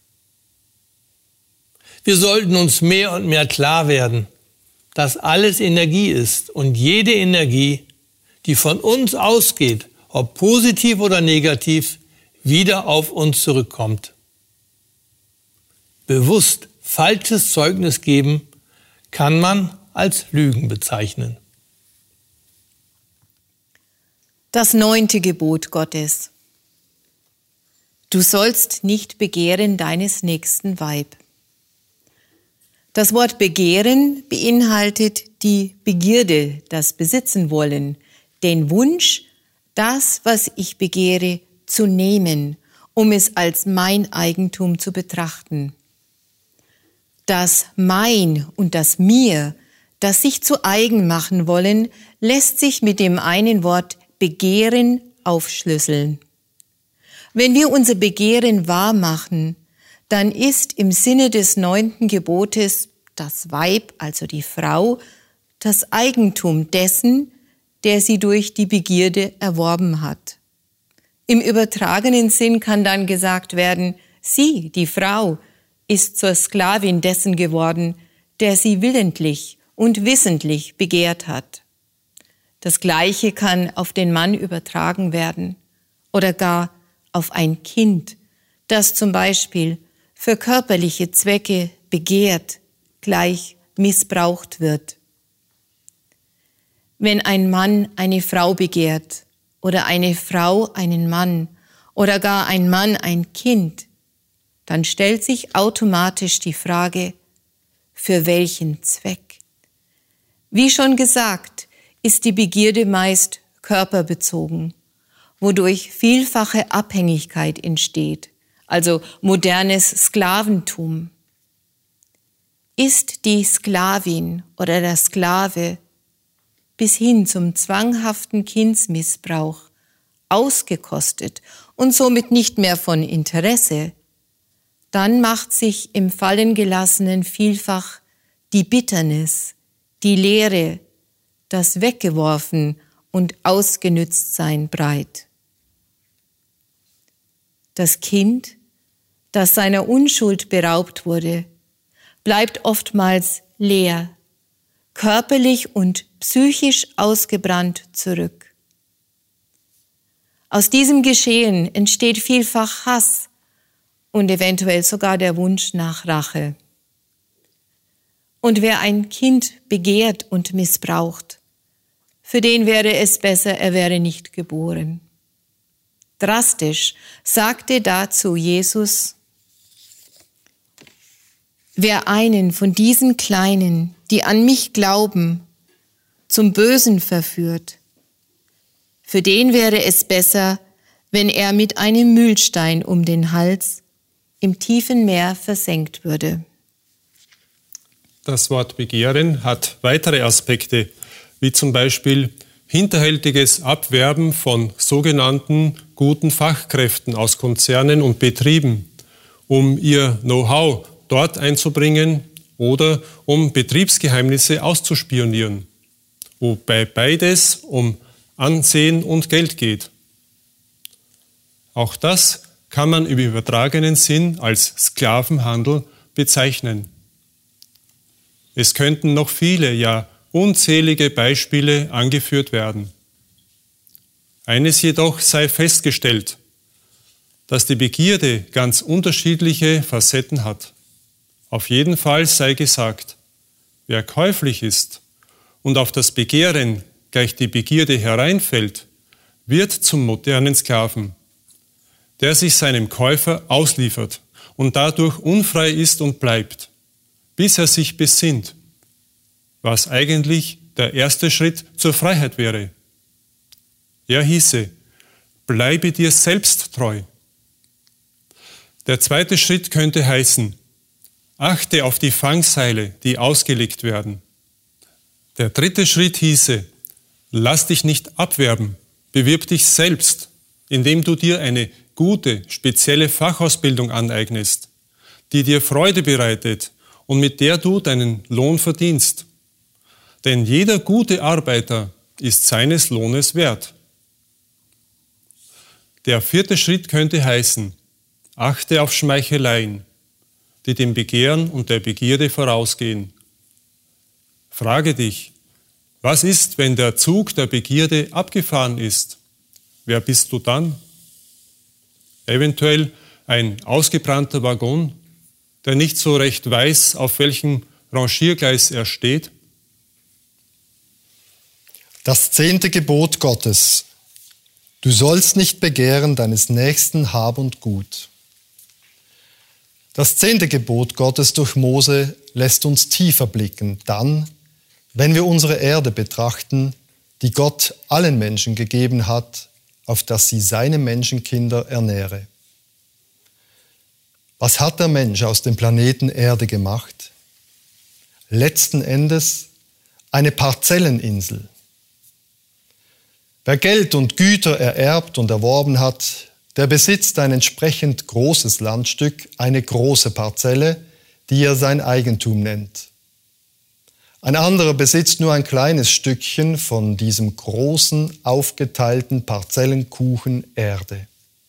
Wir sollten uns mehr und mehr klar werden, dass alles Energie ist und jede Energie, die von uns ausgeht, ob positiv oder negativ, wieder auf uns zurückkommt. Bewusst falsches Zeugnis geben kann man als Lügen bezeichnen. Das 9. Gebot Gottes. Du sollst nicht begehren deines nächsten Weib. Das Wort begehren beinhaltet die Begierde, das Besitzen wollen, den Wunsch, das, was ich begehre, zu nehmen, um es als mein Eigentum zu betrachten. Das Mein und das Mir, das sich zu eigen machen wollen, lässt sich mit dem einen Wort Begehren aufschlüsseln. Wenn wir unser Begehren wahr machen, dann ist im Sinne des 9. Gebotes das Weib, also die Frau, das Eigentum dessen, der sie durch die Begierde erworben hat. Im übertragenen Sinn kann dann gesagt werden, sie, die Frau, ist zur Sklavin dessen geworden, der sie willentlich und wissentlich begehrt hat. Das Gleiche kann auf den Mann übertragen werden oder gar auf ein Kind, das zum Beispiel für körperliche Zwecke begehrt, gleich missbraucht wird. Wenn ein Mann eine Frau begehrt oder eine Frau einen Mann oder gar ein Mann ein Kind, dann stellt sich automatisch die Frage, für welchen Zweck? Wie schon gesagt, ist die Begierde meist körperbezogen, wodurch vielfache Abhängigkeit entsteht, also modernes Sklaventum. Ist die Sklavin oder der Sklave bis hin zum zwanghaften Kindsmissbrauch ausgekostet und somit nicht mehr von Interesse, dann macht sich im Fallengelassenen vielfach die Bitternis, die Leere, das Weggeworfen und Ausgenütztsein breit. Das Kind, das seiner Unschuld beraubt wurde, bleibt oftmals leer, körperlich und psychisch ausgebrannt zurück. Aus diesem Geschehen entsteht vielfach Hass und eventuell sogar der Wunsch nach Rache. Und wer ein Kind begehrt und missbraucht, für den wäre es besser, er wäre nicht geboren. Drastisch sagte dazu Jesus: Wer einen von diesen Kleinen, die an mich glauben, zum Bösen verführt, für den wäre es besser, wenn er mit einem Mühlstein um den Hals im tiefen Meer versenkt würde. Das Wort Begehren hat weitere Aspekte, wie zum Beispiel hinterhältiges Abwerben von sogenannten guten Fachkräften aus Konzernen und Betrieben, um ihr Know-how dort einzubringen oder um Betriebsgeheimnisse auszuspionieren, wobei beides um Ansehen und Geld geht. Auch das kann man im übertragenen Sinn als Sklavenhandel bezeichnen. Es könnten noch viele, ja unzählige Beispiele angeführt werden. Eines jedoch sei festgestellt, dass die Begierde ganz unterschiedliche Facetten hat. Auf jeden Fall sei gesagt, wer käuflich ist und auf das Begehren gleich die Begierde hereinfällt, wird zum modernen Sklaven, der sich seinem Käufer ausliefert und dadurch unfrei ist und bleibt, bis er sich besinnt, was eigentlich der erste Schritt zur Freiheit wäre. Er hieße, bleibe dir selbst treu. Der zweite Schritt könnte heißen, achte auf die Fangseile, die ausgelegt werden. Der dritte Schritt hieße, lass dich nicht abwerben, bewirb dich selbst, indem du dir eine gute, spezielle Fachausbildung aneignest, die dir Freude bereitet und mit der du deinen Lohn verdienst. Denn jeder gute Arbeiter ist seines Lohnes wert. Der vierte Schritt könnte heißen, achte auf Schmeicheleien, die dem Begehren und der Begierde vorausgehen. Frage dich, was ist, wenn der Zug der Begierde abgefahren ist? Wer bist du dann? Eventuell ein ausgebrannter Waggon, der nicht so recht weiß, auf welchem Rangiergleis er steht? Das 10. Gebot Gottes. Du sollst nicht begehren deines Nächsten Hab und Gut. Das 10. Gebot Gottes durch Mose lässt uns tiefer blicken, dann, wenn wir unsere Erde betrachten, die Gott allen Menschen gegeben hat, auf dass sie seine Menschenkinder ernähre. Was hat der Mensch aus dem Planeten Erde gemacht? Letzten Endes eine Parzelleninsel. Wer Geld und Güter ererbt und erworben hat, der besitzt ein entsprechend großes Landstück, eine große Parzelle, die er sein Eigentum nennt. Ein anderer besitzt nur ein kleines Stückchen von diesem großen, aufgeteilten Parzellenkuchen Erde.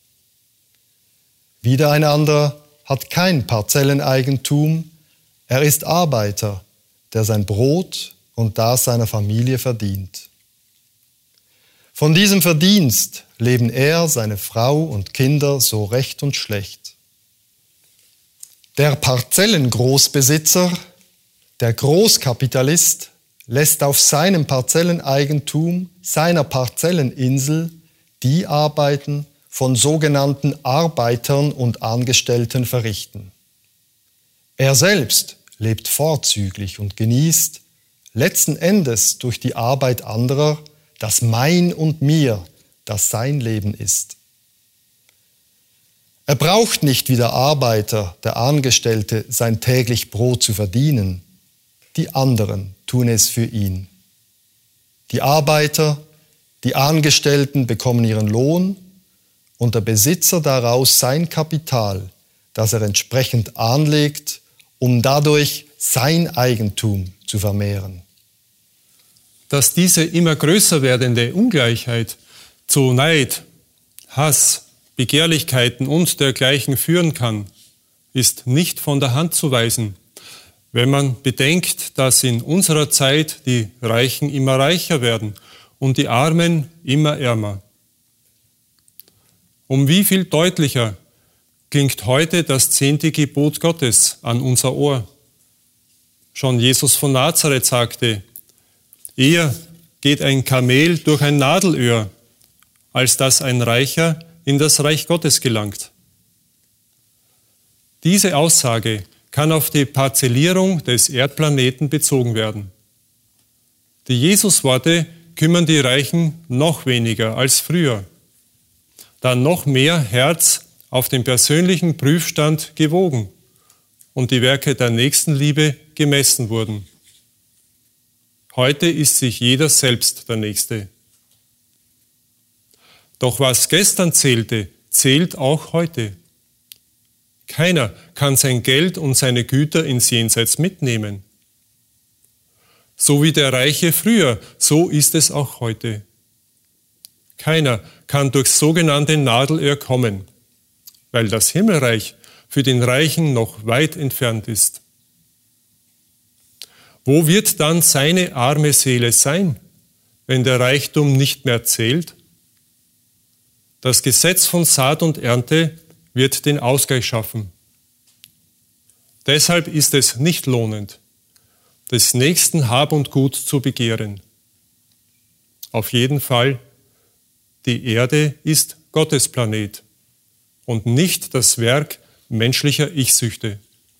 Wieder ein anderer hat kein Parzelleneigentum, er ist Arbeiter, der sein Brot und das seiner Familie verdient. Von diesem Verdienst leben er, seine Frau und Kinder so recht und schlecht. Der Parzellengroßbesitzer, der Großkapitalist, lässt auf seinem Parzelleneigentum, seiner Parzelleninsel, die Arbeiten von sogenannten Arbeitern und Angestellten verrichten. Er selbst lebt vorzüglich und genießt, letzten Endes durch die Arbeit anderer, das Mein und Mir, das sein Leben ist. Er braucht nicht wie der Arbeiter, der Angestellte, sein täglich Brot zu verdienen. Die anderen tun es für ihn. Die Arbeiter, die Angestellten bekommen ihren Lohn und der Besitzer daraus sein Kapital, das er entsprechend anlegt, um dadurch sein Eigentum zu vermehren. Dass diese immer größer werdende Ungleichheit zu Neid, Hass, Begehrlichkeiten und dergleichen führen kann, ist nicht von der Hand zu weisen, wenn man bedenkt, dass in unserer Zeit die Reichen immer reicher werden und die Armen immer ärmer. Um wie viel deutlicher klingt heute das 10. Gebot Gottes an unser Ohr. Schon Jesus von Nazareth sagte, eher geht ein Kamel durch ein Nadelöhr, als dass ein Reicher in das Reich Gottes gelangt. Diese Aussage kann auf die Parzellierung des Erdplaneten bezogen werden. Die Jesusworte kümmern die Reichen noch weniger als früher, da noch mehr Herz auf den persönlichen Prüfstand gewogen und die Werke der Nächstenliebe gemessen wurden. Heute ist sich jeder selbst der Nächste. Doch was gestern zählte, zählt auch heute. Keiner kann sein Geld und seine Güter ins Jenseits mitnehmen. So wie der Reiche früher, so ist es auch heute. Keiner kann durchs sogenannte Nadelöhr kommen, weil das Himmelreich für den Reichen noch weit entfernt ist. Wo wird dann seine arme Seele sein, wenn der Reichtum nicht mehr zählt? Das Gesetz von Saat und Ernte wird den Ausgleich schaffen. Deshalb ist es nicht lohnend, des Nächsten Hab und Gut zu begehren. Auf jeden Fall, die Erde ist Gottes Planet und nicht das Werk menschlicher Ich-Süchte.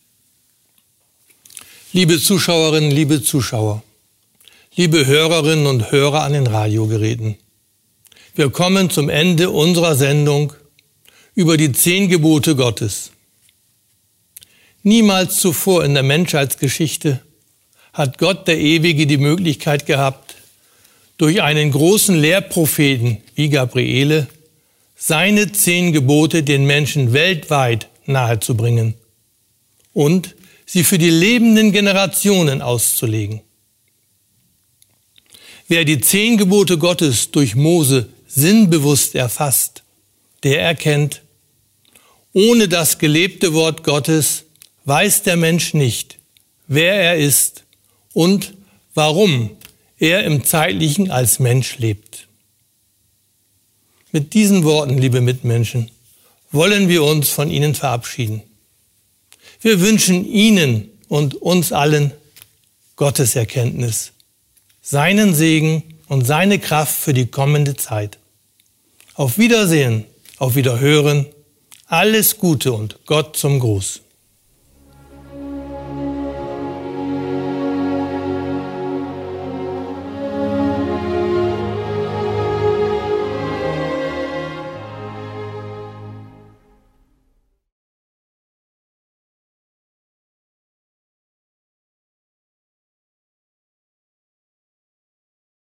Liebe Zuschauerinnen, liebe Zuschauer, liebe Hörerinnen und Hörer an den Radiogeräten, Wir kommen zum Ende unserer Sendung über die 10 Gebote Gottes. Niemals zuvor in der Menschheitsgeschichte hat Gott der Ewige die Möglichkeit gehabt, durch einen großen Lehrpropheten wie Gabriele seine 10 Gebote den Menschen weltweit nahezubringen und sie für die lebenden Generationen auszulegen. Wer die 10 Gebote Gottes durch Mose sinnbewusst erfasst, der erkennt, ohne das gelebte Wort Gottes weiß der Mensch nicht, wer er ist und warum er im Zeitlichen als Mensch lebt. Mit diesen Worten, liebe Mitmenschen, wollen wir uns von Ihnen verabschieden. Wir wünschen Ihnen und uns allen Gottes Erkenntnis, seinen Segen und seine Kraft für die kommende Zeit. Auf Wiedersehen, auf Wiederhören, alles Gute und Gott zum Gruß.